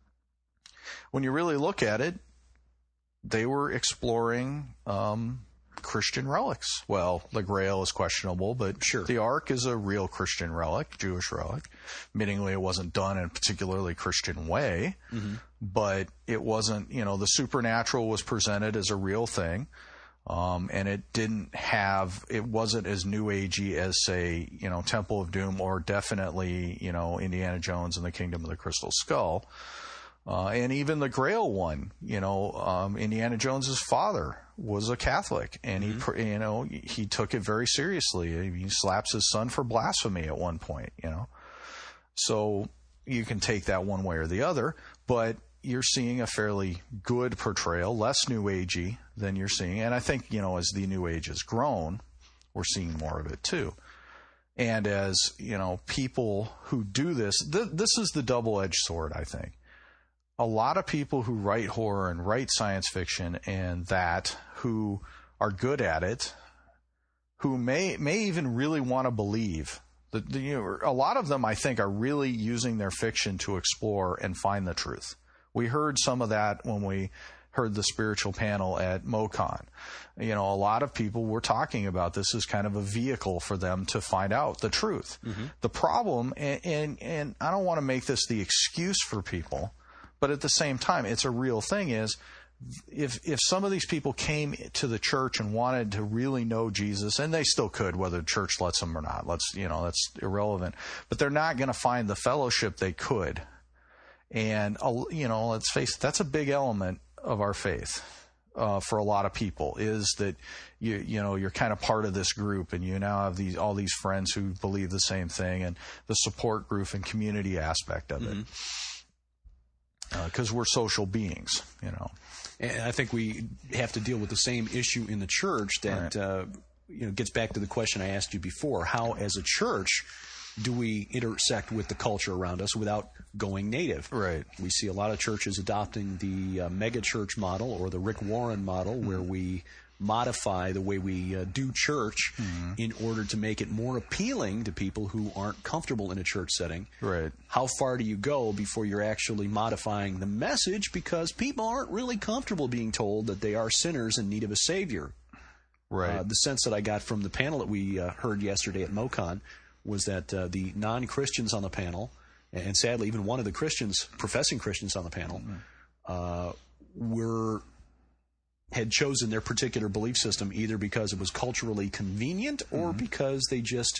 when you really look at it, they were exploring um, Christian relics. Well, the Grail is questionable, but sure. The Ark is a real Christian relic, Jewish relic. Admittingly, it wasn't done in a particularly Christian way, mm-hmm. but it wasn't, you know, the supernatural was presented as a real thing, um, and it didn't have, it wasn't as New Agey as, say, you know, Temple of Doom or definitely, you know, Indiana Jones and the Kingdom of the Crystal Skull. Uh, and even the Grail one, you know, um, Indiana Jones's father was a Catholic, and mm-hmm. he, you know, he took it very seriously. He slaps his son for blasphemy at one point, you know. So you can take that one way or the other, but you're seeing a fairly good portrayal, less New Agey than you're seeing. And I think, you know, as the New Age has grown, we're seeing more of it too. And as, you know, people who do this, th- this is the double-edged sword, I think. A lot of people who write horror and write science fiction and that, who are good at it, who may may even really want to believe that, you know, a lot of them, I think, are really using their fiction to explore and find the truth. We heard some of that when we heard the spiritual panel at MoCon. You know, a lot of people were talking about this as kind of a vehicle for them to find out the truth. Mm-hmm. The problem, and, and and I don't want to make this the excuse for people, but at the same time, it's a real thing, is if if some of these people came to the church and wanted to really know Jesus, and they still could, whether the church lets them or not, let's, you know, that's irrelevant, but they're not going to find the fellowship they could. And, you know, let's face it, that's a big element of our faith uh, for a lot of people, is that, you you know, you're kind of part of this group, and you now have these all these friends who believe the same thing, and the support group and community aspect of mm-hmm. it. Because uh, we're social beings, you know. And I think we have to deal with the same issue in the church that, right. uh, you know, gets back to the question I asked you before. How, as a church, do we intersect with the culture around us without going native? Right. We see a lot of churches adopting the uh, mega church model or the Rick Warren model, mm-hmm. where we modify the way we uh, do church mm-hmm. in order to make it more appealing to people who aren't comfortable in a church setting. Right. How far do you go before you're actually modifying the message, because people aren't really comfortable being told that they are sinners in need of a Savior? Right. Uh, the sense that I got from the panel that we uh, heard yesterday at MoCon was that uh, the non-Christians on the panel, and sadly even one of the Christians, professing Christians on the panel, mm-hmm. uh, were... had chosen their particular belief system either because it was culturally convenient or mm-hmm. because they just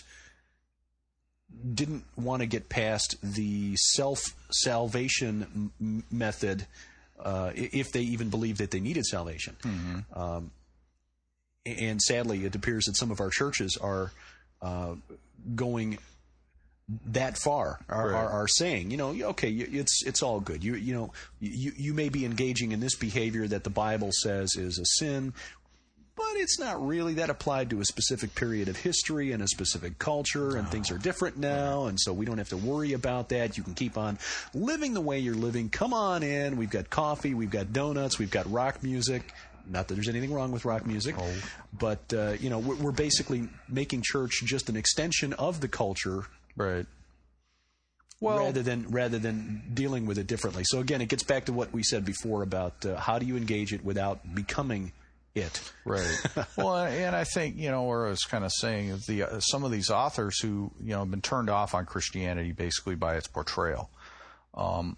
didn't want to get past the self-salvation m- method, uh, if they even believed that they needed salvation. Mm-hmm. Um, and sadly, it appears that some of our churches are uh, going that far, are, right. are, are saying, you know, okay, it's it's all good. You you know, you you may be engaging in this behavior that the Bible says is a sin, but it's not really. That applied to a specific period of history and a specific culture, and oh. things are different now, and so we don't have to worry about that. You can keep on living the way you're living. Come on in. We've got coffee. We've got donuts. We've got rock music. Not that there's anything wrong with rock music, oh. but uh, you know, we're, we're basically making church just an extension of the culture. Right. Well, rather than rather than dealing with it differently. So again, it gets back to what we said before about uh, how do you engage it without becoming it. Right. Well, and I think, you know, where I was kind of saying the uh, some of these authors who, you know, have been turned off on Christianity basically by its portrayal. Um,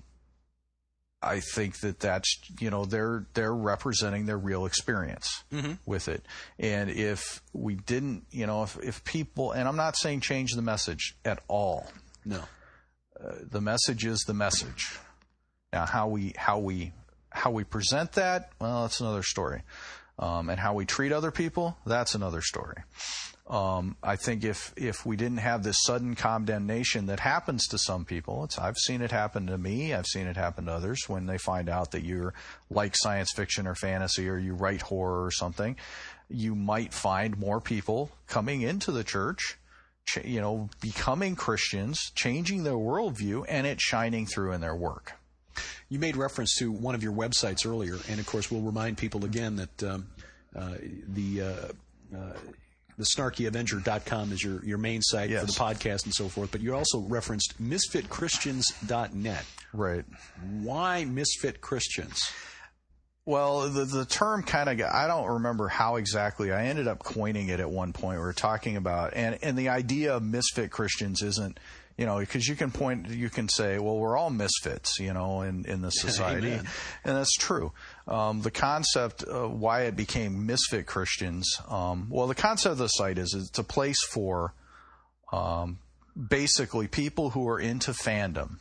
I think that that's, you know, they're they're representing their real experience mm-hmm. with it. And if we didn't, you know, if, if people, and I'm not saying change the message at all. No. Uh, the message is the message. Now, how we how we how we present that, well, that's another story. Um, and how we treat other people, that's another story. Um, I think if if we didn't have this sudden condemnation that happens to some people, it's, I've seen it happen to me, I've seen it happen to others when they find out that you're like science fiction or fantasy or you write horror or something, you might find more people coming into the church ch- you know, becoming Christians, changing their worldview, and it shining through in their work. You made reference to one of your websites earlier, and of course, we'll remind people again that um, uh, the uh, uh, the snarky avenger dot com is your, your main site yes. for the podcast and so forth. But you also referenced misfit christians dot net. Right. Why Misfit Christians? Well, the the term kind of, I don't remember how exactly. I ended up coining it at one point. We were talking about, and, and the idea of misfit Christians isn't, you know, because you can point, you can say, well, we're all misfits, you know, in, in the society. Amen. And that's true. Um, the concept of why it became misfit Christians, um, well, the concept of the site is it's a place for um, basically people who are into fandom.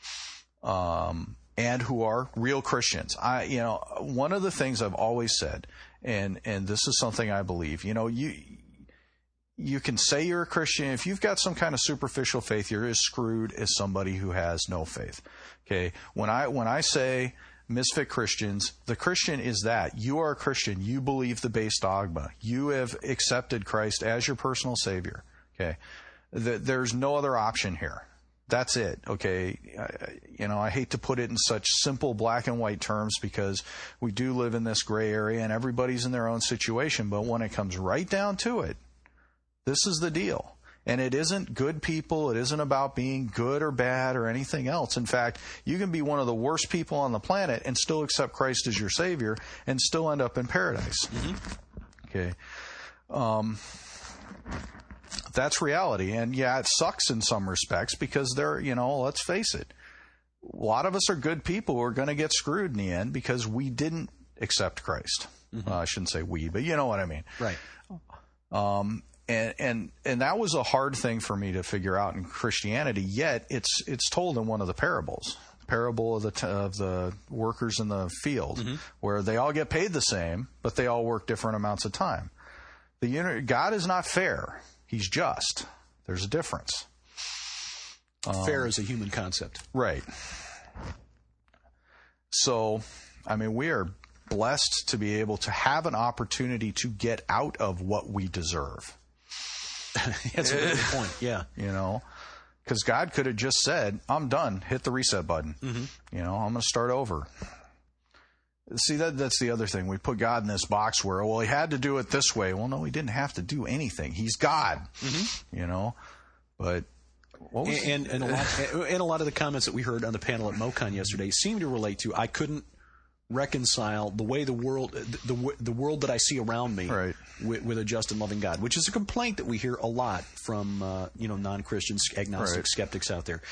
Um, and who are real Christians. I, you know, one of the things I've always said, and, and this is something I believe, you know, you, you can say you're a Christian. If you've got some kind of superficial faith, you're as screwed as somebody who has no faith. Okay. When I, when I say misfit Christians, the Christian is that you are a Christian. You believe the base dogma. You have accepted Christ as your personal savior. Okay. The, there's no other option here. That's it. Okay. I, you know, I hate to put it in such simple black and white terms because we do live in this gray area and everybody's in their own situation. But when it comes right down to it, this is the deal. And it isn't good people. It isn't about being good or bad or anything else. In fact, you can be one of the worst people on the planet and still accept Christ as your Savior and still end up in paradise. Mm-hmm. Okay. Um, That's reality. And yeah, it sucks in some respects because they're, you know, let's face it. A lot of us are good people who are going to get screwed in the end because we didn't accept Christ. Mm-hmm. Uh, I shouldn't say we, but you know what I mean. Right. Um, and, and, and that was a hard thing for me to figure out in Christianity, yet it's, it's told in one of the parables. Parable of the t- of the workers in the field, mm-hmm. where they all get paid the same, but they all work different amounts of time. The God is not fair. He's just. There's a difference. Um, Fair is a human concept. Right. So, I mean, we are blessed to be able to have an opportunity to get out of what we deserve. That's a good point, yeah. You know, because God could have just said, I'm done, hit the reset button. Mm-hmm. You know, I'm going to start over. See, that that's the other thing. We put God in this box where, well, he had to do it this way. Well, no, he didn't have to do anything. He's God, mm-hmm. you know. But what was and, and, and, a lot, and a lot of the comments that we heard on the panel at MoCon yesterday seem to relate to, I couldn't reconcile the way the world, the the, the world that I see around me right. with, with a just and loving God, which is a complaint that we hear a lot from, uh, you know, non-Christians, agnostic right. skeptics out there.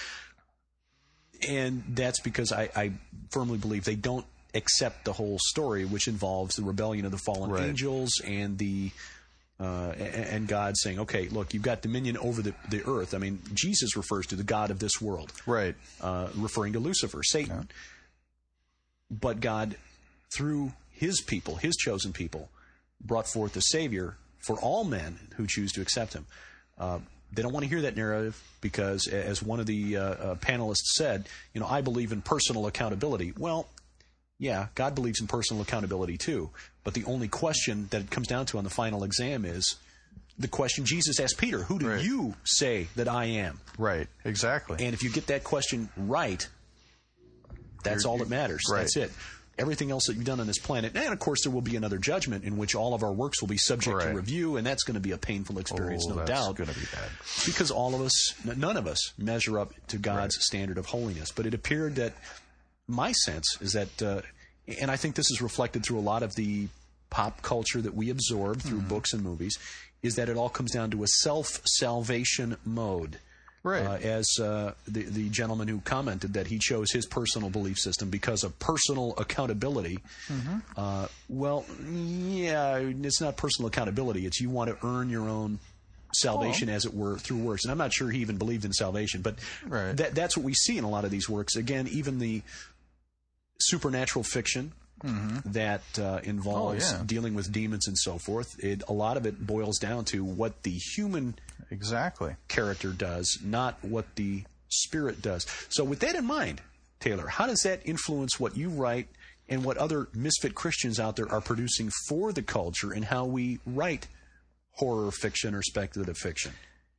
And that's because I, I firmly believe they don't accept the whole story, which involves the rebellion of the fallen right. angels and the uh, and God saying, "Okay, look, you've got dominion over the, the earth." I mean, Jesus refers to the God of this world, right? Uh, referring to Lucifer, Satan. Yeah. But God, through His people, His chosen people, brought forth a Savior for all men who choose to accept Him. Uh, they don't want to hear that narrative because, as one of the uh, uh, panelists said, you know, I believe in personal accountability. Well. Yeah, God believes in personal accountability too. But the only question that it comes down to on the final exam is the question Jesus asked Peter, who do right. you say that I am? Right, exactly. And if you get that question right, that's You're, all that matters. Right. That's it. Everything else that you've done on this planet, and of course there will be another judgment in which all of our works will be subject right. to review, and that's going to be a painful experience, oh, no that's doubt. Going to be bad. Because all of us, none of us, measure up to God's right. standard of holiness. But it appeared that my sense is that, uh, and I think this is reflected through a lot of the pop culture that we absorb through mm-hmm. books and movies, is that it all comes down to a self-salvation mode. Right. Uh, as uh, the, the gentleman who commented that he chose his personal belief system because of personal accountability. Mm-hmm. Uh, well, yeah, it's not personal accountability. It's you want to earn your own salvation, oh. as it were, through works. And I'm not sure he even believed in salvation, but right. that, that's what we see in a lot of these works. Again, even the supernatural fiction mm-hmm. that uh, involves oh, yeah. dealing with demons and so forth, it, a lot of it boils down to what the human exactly character does, not what the spirit does. So with that in mind, Taylor, how does that influence what you write and what other misfit Christians out there are producing for the culture and how we write horror fiction or speculative fiction?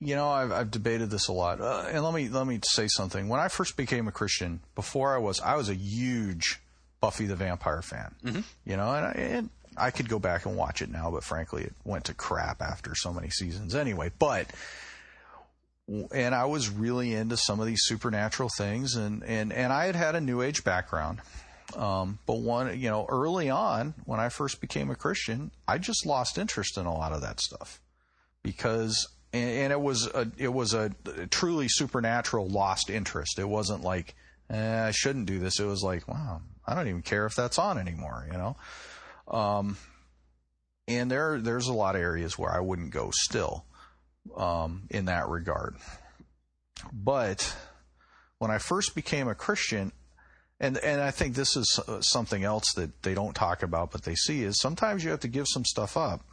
you know, I've, I've debated this a lot, uh, and let me let me say something. When I first became a Christian, before I was, I was a huge Buffy the Vampire fan. Mm-hmm. You know, and I, and I could go back and watch it now, but frankly, it went to crap after so many seasons anyway. But and I was really into some of these supernatural things, and and and I had had a New Age background. Um, but one, you know, early on when I first became a Christian, I just lost interest in a lot of that stuff because, and, and it was a, it was a truly supernatural lost interest. It wasn't like, eh, I shouldn't do this. It was like, wow, I don't even care if that's on anymore, you know? Um, and there, there's a lot of areas where I wouldn't go still, um, in that regard. But when I first became a Christian, And and I think this is something else that they don't talk about, but they see, is sometimes you have to give some stuff up.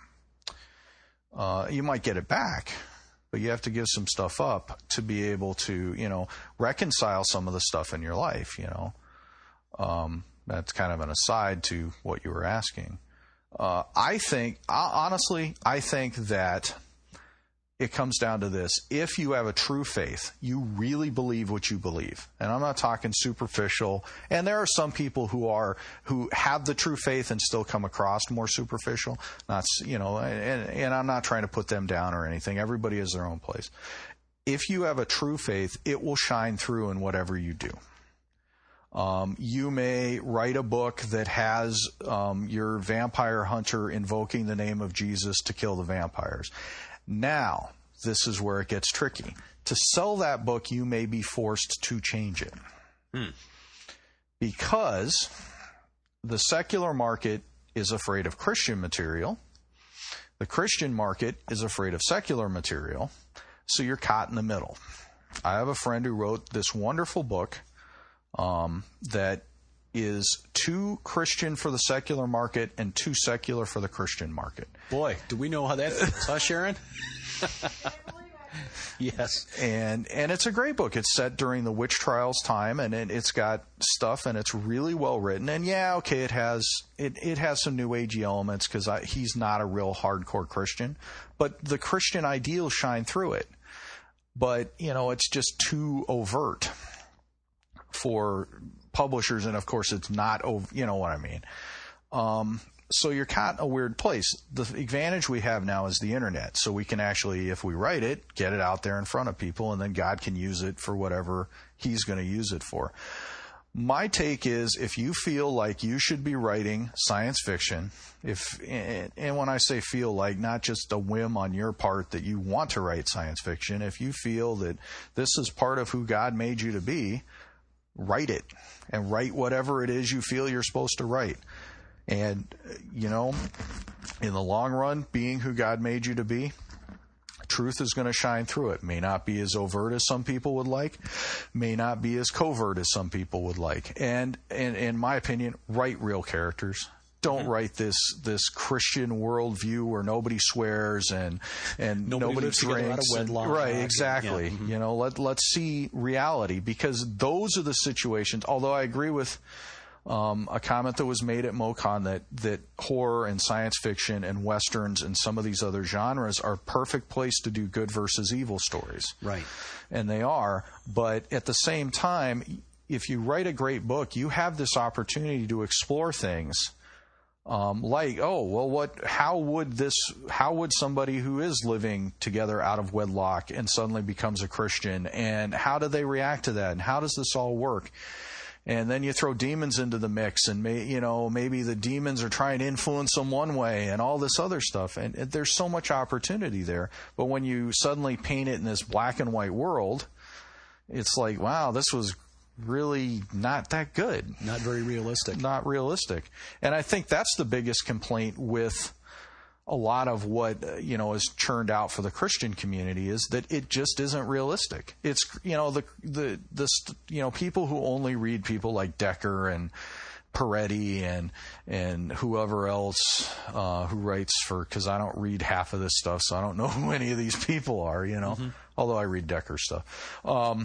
Uh, you might get it back, but you have to give some stuff up to be able to, you know, reconcile some of the stuff in your life, you know. Um, that's kind of an aside to what you were asking. Uh, I think, honestly, I think that it comes down to this. If you have a true faith, you really believe what you believe. And I'm not talking superficial. And there are some people who are, who have the true faith and still come across more superficial. Not, you know, and, and I'm not trying to put them down or anything. Everybody has their own place. If you have a true faith, it will shine through in whatever you do. Um, you may write a book that has, um, your vampire hunter invoking the name of Jesus to kill the vampires. Now, this is where it gets tricky. To sell that book, you may be forced to change it. Hmm. Because the secular market is afraid of Christian material. The Christian market is afraid of secular material. So you're caught in the middle. I have a friend who wrote this wonderful book um, that is too Christian for the secular market and too secular for the Christian market. Boy, do we know how that fits, huh, Sharon? Yes. And and it's a great book. It's set during the witch trials time, and it, it's got stuff, and it's really well written. And yeah, okay, it has it, it has some New Agey elements because he's not a real hardcore Christian, but the Christian ideals shine through it. But, you know, it's just too overt for publishers, and of course it's not, you know what I mean. Um, so you're caught in a weird place. The advantage we have now is the internet, so we can actually, if we write it, get it out there in front of people, and then God can use it for whatever he's going to use it for. My take is, if you feel like you should be writing science fiction, if, and when I say feel like, not just a whim on your part that you want to write science fiction, if you feel that this is part of who God made you to be, write it, and write whatever it is you feel you're supposed to write. And, you know, in the long run, being who God made you to be, truth is going to shine through it. May not be as overt as some people would like, may not be as covert as some people would like. And, and in my opinion, write real characters. Don't mm-hmm. write this this Christian worldview where nobody swears and and nobody, nobody lives drinks. out of wedlock. And, right, exactly. Yeah. Mm-hmm. You know, let let's see reality, because those are the situations. Although I agree with um, a comment that was made at MoCon that that horror and science fiction and westerns and some of these other genres are a perfect place to do good versus evil stories. Right, and they are. But at the same time, if you write a great book, you have this opportunity to explore things. Um, like, oh, well, what, how would this, how would somebody who is living together out of wedlock and suddenly becomes a Christian, and how do they react to that? And how does this all work? And then you throw demons into the mix, and may, you know, maybe the demons are trying to influence them one way and all this other stuff. And, and there's so much opportunity there. But when you suddenly paint it in this black and white world, it's like, wow, this was really not that good. Not very realistic. Not realistic. And I think that's the biggest complaint with a lot of what, uh, you know, is churned out for the Christian community, is that it just isn't realistic. It's, you know, the, the, the, you know, people who only read people like Decker and Peretti and, and whoever else, uh, who writes for, cause I don't read half of this stuff, so I don't know who any of these people are, you know, mm-hmm. although I read Decker stuff. Um,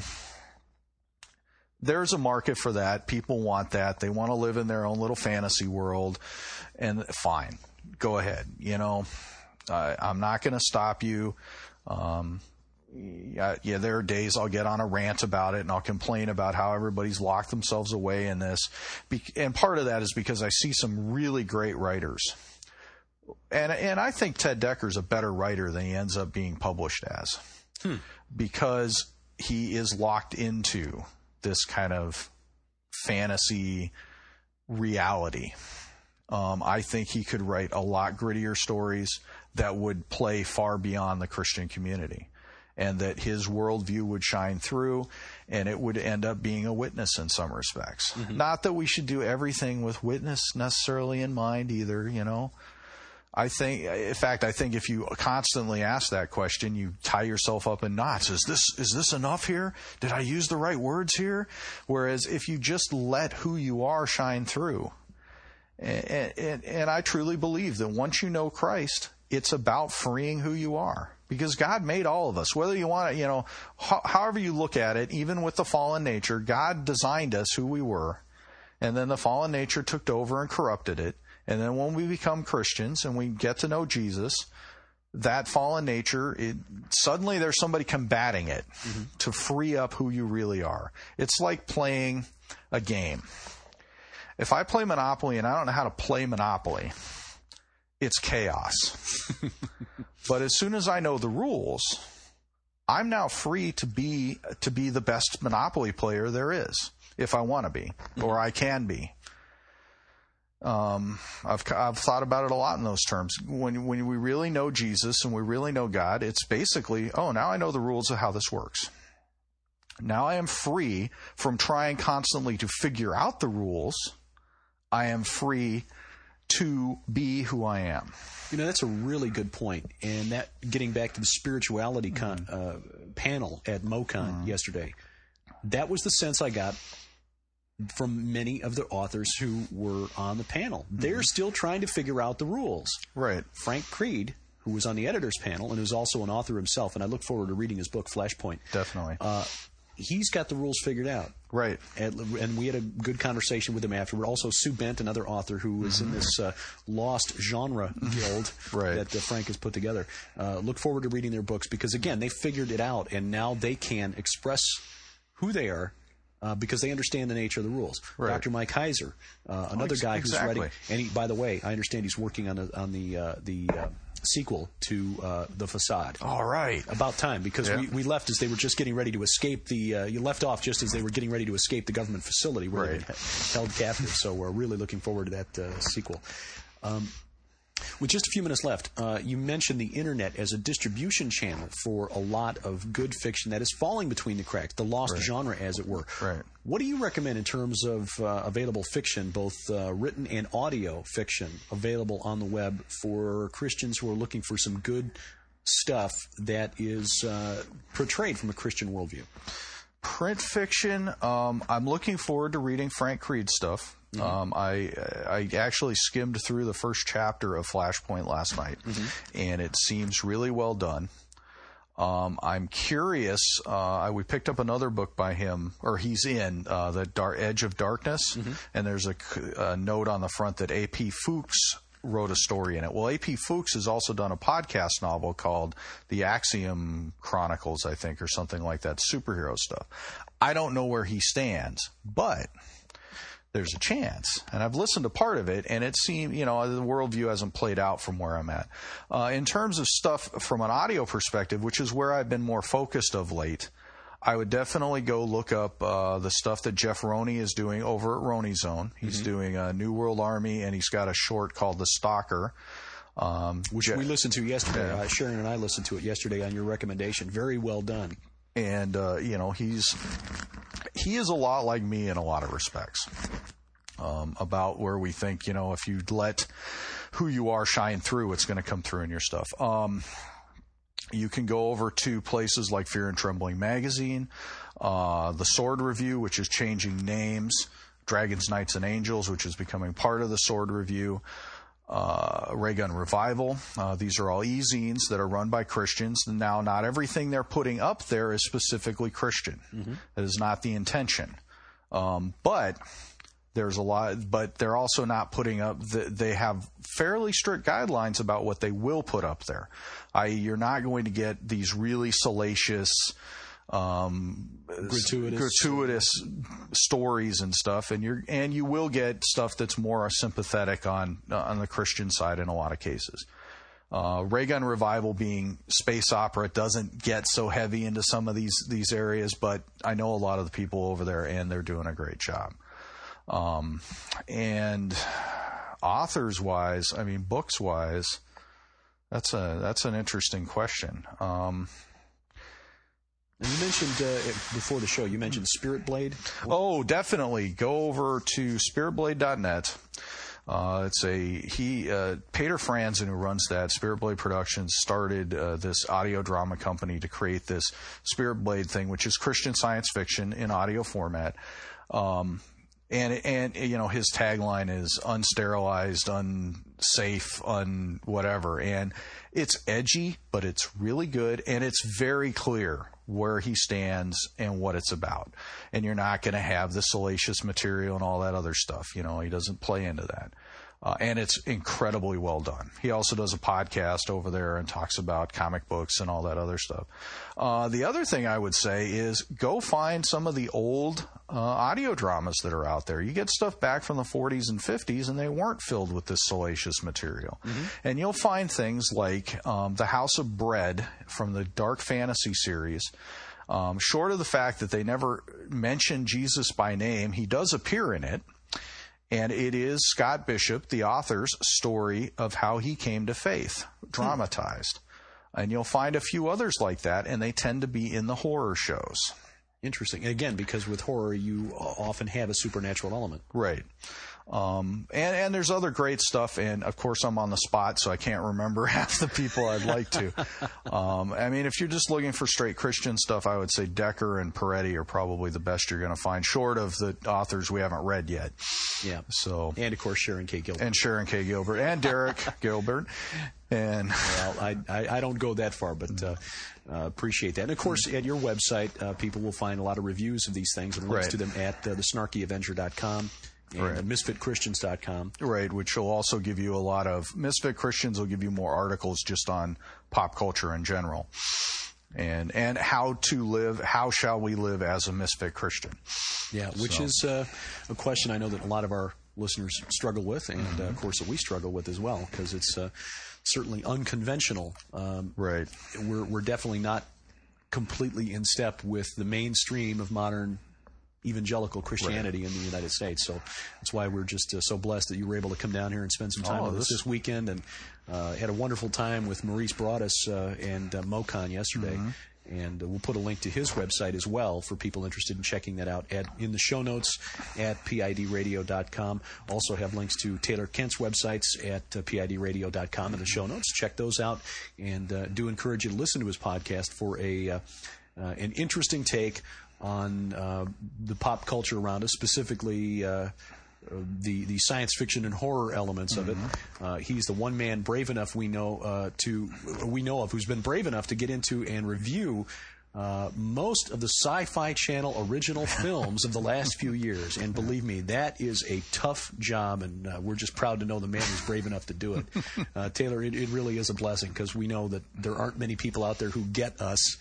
There's a market for that. People want that. They want to live in their own little fantasy world, and fine, go ahead. You know, uh, I'm not going to stop you. Um, yeah, yeah, there are days I'll get on a rant about it and I'll complain about how everybody's locked themselves away in this. Be- and part of that is because I see some really great writers. And and I think Ted Decker's a better writer than he ends up being published as. Hmm. Because he is locked into this kind of fantasy reality. Um, I think he could write a lot grittier stories that would play far beyond the Christian community, and that his worldview would shine through, and it would end up being a witness in some respects. Mm-hmm. Not that we should do everything with witness necessarily in mind either, you know. I think, in fact, I think if you constantly ask that question, you tie yourself up in knots. Is this, is this enough here? Did I use the right words here? Whereas if you just let who you are shine through, and, and, and I truly believe that once you know Christ, it's about freeing who you are. Because God made all of us, whether you want to, you know, ho- however you look at it, even with the fallen nature, God designed us who we were. And then the fallen nature took over and corrupted it. And then when we become Christians and we get to know Jesus, that fallen nature, it, suddenly there's somebody combating it mm-hmm. to free up who you really are. It's like playing a game. If I play Monopoly and I don't know how to play Monopoly, it's chaos. But as soon as I know the rules, I'm now free to be to be the best Monopoly player there is, if I want to be, or I can be. Um, I've I've thought about it a lot in those terms. When when we really know Jesus and we really know God, it's basically, oh, now I know the rules of how this works. Now I am free from trying constantly to figure out the rules. I am free to be who I am. You know, that's a really good point. And that, getting back to the spirituality con, uh, panel at MoCon mm. yesterday, that was the sense I got from many of the authors who were on the panel. Mm. They're still trying to figure out the rules. Right. Frank Creed, who was on the editor's panel and who's also an author himself, and I look forward to reading his book, Flashpoint. Definitely. Uh, he's got the rules figured out. Right. And, and we had a good conversation with him afterward. Also, Sue Bent, another author who was mm-hmm. in this uh, lost genre guild right. that uh, Frank has put together. Uh, look forward to reading their books because, again, they figured it out, and now they can express who they are uh, because they understand the nature of the rules. Right. Doctor Mike Heiser, uh, another oh, guy exactly. who's writing, and he, by the way, I understand he's working on, a, on the uh, the uh, sequel to uh, The Facade. All right. About time, because yeah. we, we left as they were just getting ready to escape the, uh, you left off just as they were getting ready to escape the government facility where right. they were held captive. So we're really looking forward to that uh, sequel. Um, with just a few minutes left, uh, you mentioned the Internet as a distribution channel for a lot of good fiction that is falling between the cracks, the lost right. genre, as it were. Right. What do you recommend in terms of uh, available fiction, both uh, written and audio fiction, available on the web for Christians who are looking for some good stuff that is uh, portrayed from a Christian worldview? Print fiction, um, I'm looking forward to reading Frank Creed stuff. Mm-hmm. Um, I I actually skimmed through the first chapter of Flashpoint last night, mm-hmm. and it seems really well done. Um, I'm curious. Uh, I, we picked up another book by him, or he's in uh, the Dar- Edge of Darkness, mm-hmm. and there's a, a note on the front that A P Fuchs wrote a story in it. Well, A P Fuchs has also done a podcast novel called The Axiom Chronicles, I think, or something like that, superhero stuff. I don't know where he stands, but there's a chance. And I've listened to part of it, and it seemed, you know, the worldview hasn't played out from where I'm at. Uh, in terms of stuff from an audio perspective, which is where I've been more focused of late, I would definitely go look up uh, the stuff that Jeff Roney is doing over at Roney Zone. He's mm-hmm. doing a New World Army, and he's got a short called The Stalker. Um, which Je- we listened to yesterday. Yeah. Uh, Sharon and I listened to it yesterday on your recommendation. Very well done. And, uh, you know, he's he is a lot like me in a lot of respects. Um, about where we think, you know, if you let who you are shine through, it's going to come through in your stuff. Um, you can go over to places like Fear and Trembling Magazine, uh, The Sword Review, which is changing names, Dragons, Knights, and Angels, which is becoming part of the Sword Review, uh, Raygun Revival. Uh, these are all e-zines that are run by Christians. Now, not everything they're putting up there is specifically Christian. Mm-hmm. That is not the intention. Um, but There's a lot, but they're also not putting up, the, they have fairly strict guidelines about what they will put up there. that is, you're not going to get these really salacious, um, gratuitous. gratuitous stories and stuff, and you're and you will get stuff that's more sympathetic on on the Christian side in a lot of cases. Uh, Ray Gun Revival being space opera doesn't get so heavy into some of these these areas, but I know a lot of the people over there, and they're doing a great job. Um, and authors wise, I mean, books wise, that's a that's an interesting question. Um, And you mentioned uh, before the show, you mentioned Spirit Blade. Oh, definitely. Go over to spirit blade dot net. Uh, it's a he uh, Peter Franzen, who runs that Spirit Blade Productions, started uh, this audio drama company to create this Spirit Blade thing, which is Christian science fiction in audio format. Um, and and you know, his tagline is unsterilized, unsafe, un whatever, and it's edgy, but it's really good, and it's very clear where he stands and what it's about. And you're not going to have the salacious material and all that other stuff. You know, he doesn't play into that. Uh, and it's incredibly well done. He also does a podcast over there and talks about comic books and all that other stuff. Uh, the other thing I would say is go find some of the old uh, audio dramas that are out there. You get stuff back from the forties and fifties, and they weren't filled with this salacious material. Mm-hmm. And you'll find things like um, The House of Bread from the Dark Fantasy series. Um, short of the fact that they never mention Jesus by name, he does appear in it. And it is Scott Bishop, the author's story of how he came to faith, dramatized. Hmm. And you'll find a few others like that, and they tend to be in the horror shows. Interesting. Again, because with horror, you often have a supernatural element. Right. Um, and, and there's other great stuff, and of course I'm on the spot, so I can't remember half the people I'd like to. Um, I mean, if you're just looking for straight Christian stuff, I would say Decker and Peretti are probably the best you're going to find, short of the authors we haven't read yet. Yeah. So. And of course Sharon K. Gilbert. And Sharon K. Gilbert. And Derek Gilbert. And well, I, I, I don't go that far, but uh, uh, appreciate that. And of course, at your website, uh, people will find a lot of reviews of these things and links right. to them at uh, the snarky avenger dot com. And right. misfit christians dot com. Right, which will also give you a lot of, Misfit Christians will give you more articles just on pop culture in general. And and how to live, how shall we live as a misfit Christian? Yeah, which so. is uh, a question I know that a lot of our listeners struggle with, and mm-hmm. uh, of course that we struggle with as well, because it's uh, certainly unconventional. Um, right. We're, we're definitely not completely in step with the mainstream of modern evangelical Christianity right. in the United States. So that's why we're just uh, so blessed that you were able to come down here and spend some time oh, with this... us this weekend, and uh, had a wonderful time with Maurice Broadus uh, and uh, MoCon yesterday. Mm-hmm. And uh, we'll put a link to his website as well for people interested in checking that out at, in the show notes at P I D radio dot com. Also have links to Taylor Kent's websites at uh, P I D radio dot com in the show notes. Check those out, and uh, do encourage you to listen to his podcast for a uh, uh, an interesting take on uh, the pop culture around us, specifically uh, the the science fiction and horror elements of mm-hmm. it. Uh, he's the one man brave enough we know uh, to we know of who's been brave enough to get into and review uh, most of the Sci-Fi Channel original films of the last few years. And believe me, that is a tough job, and uh, we're just proud to know the man who's brave enough to do it. Uh, Taylor, it, it really is a blessing, because we know that there aren't many people out there who get us.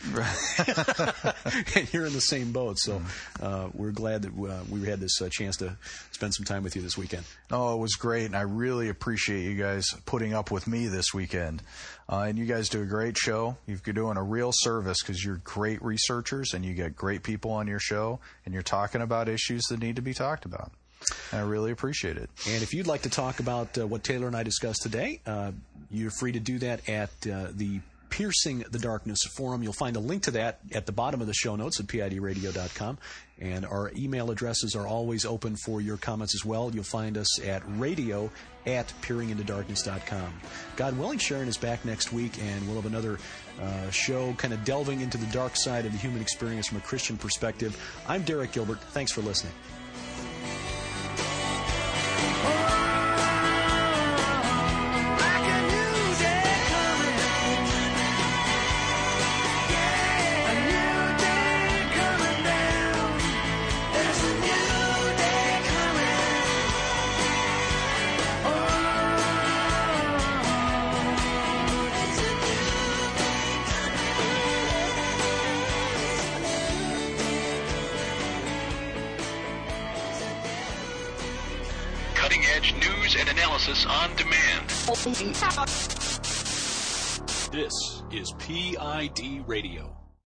And you're in the same boat. So uh, we're glad that uh, we had this uh, chance to spend some time with you this weekend. Oh, it was great, and I really appreciate you guys putting up with me this weekend. Uh, and you guys do a great show. You're doing a real service, because you're great researchers and you get great people on your show, and you're talking about issues that need to be talked about. And I really appreciate it. And if you'd like to talk about uh, what Taylor and I discussed today, uh, you're free to do that at uh, the Piercing the Darkness Forum. You'll find a link to that at the bottom of the show notes at P I D radio dot com. And our email addresses are always open for your comments as well. You'll find us at radio at peering into darkness dot com. God willing, Sharon is back next week, and we'll have another uh, show kind of delving into the dark side of the human experience from a Christian perspective. I'm Derek Gilbert. Thanks for listening. cutting-edge news and analysis on demand. This is P I D Radio.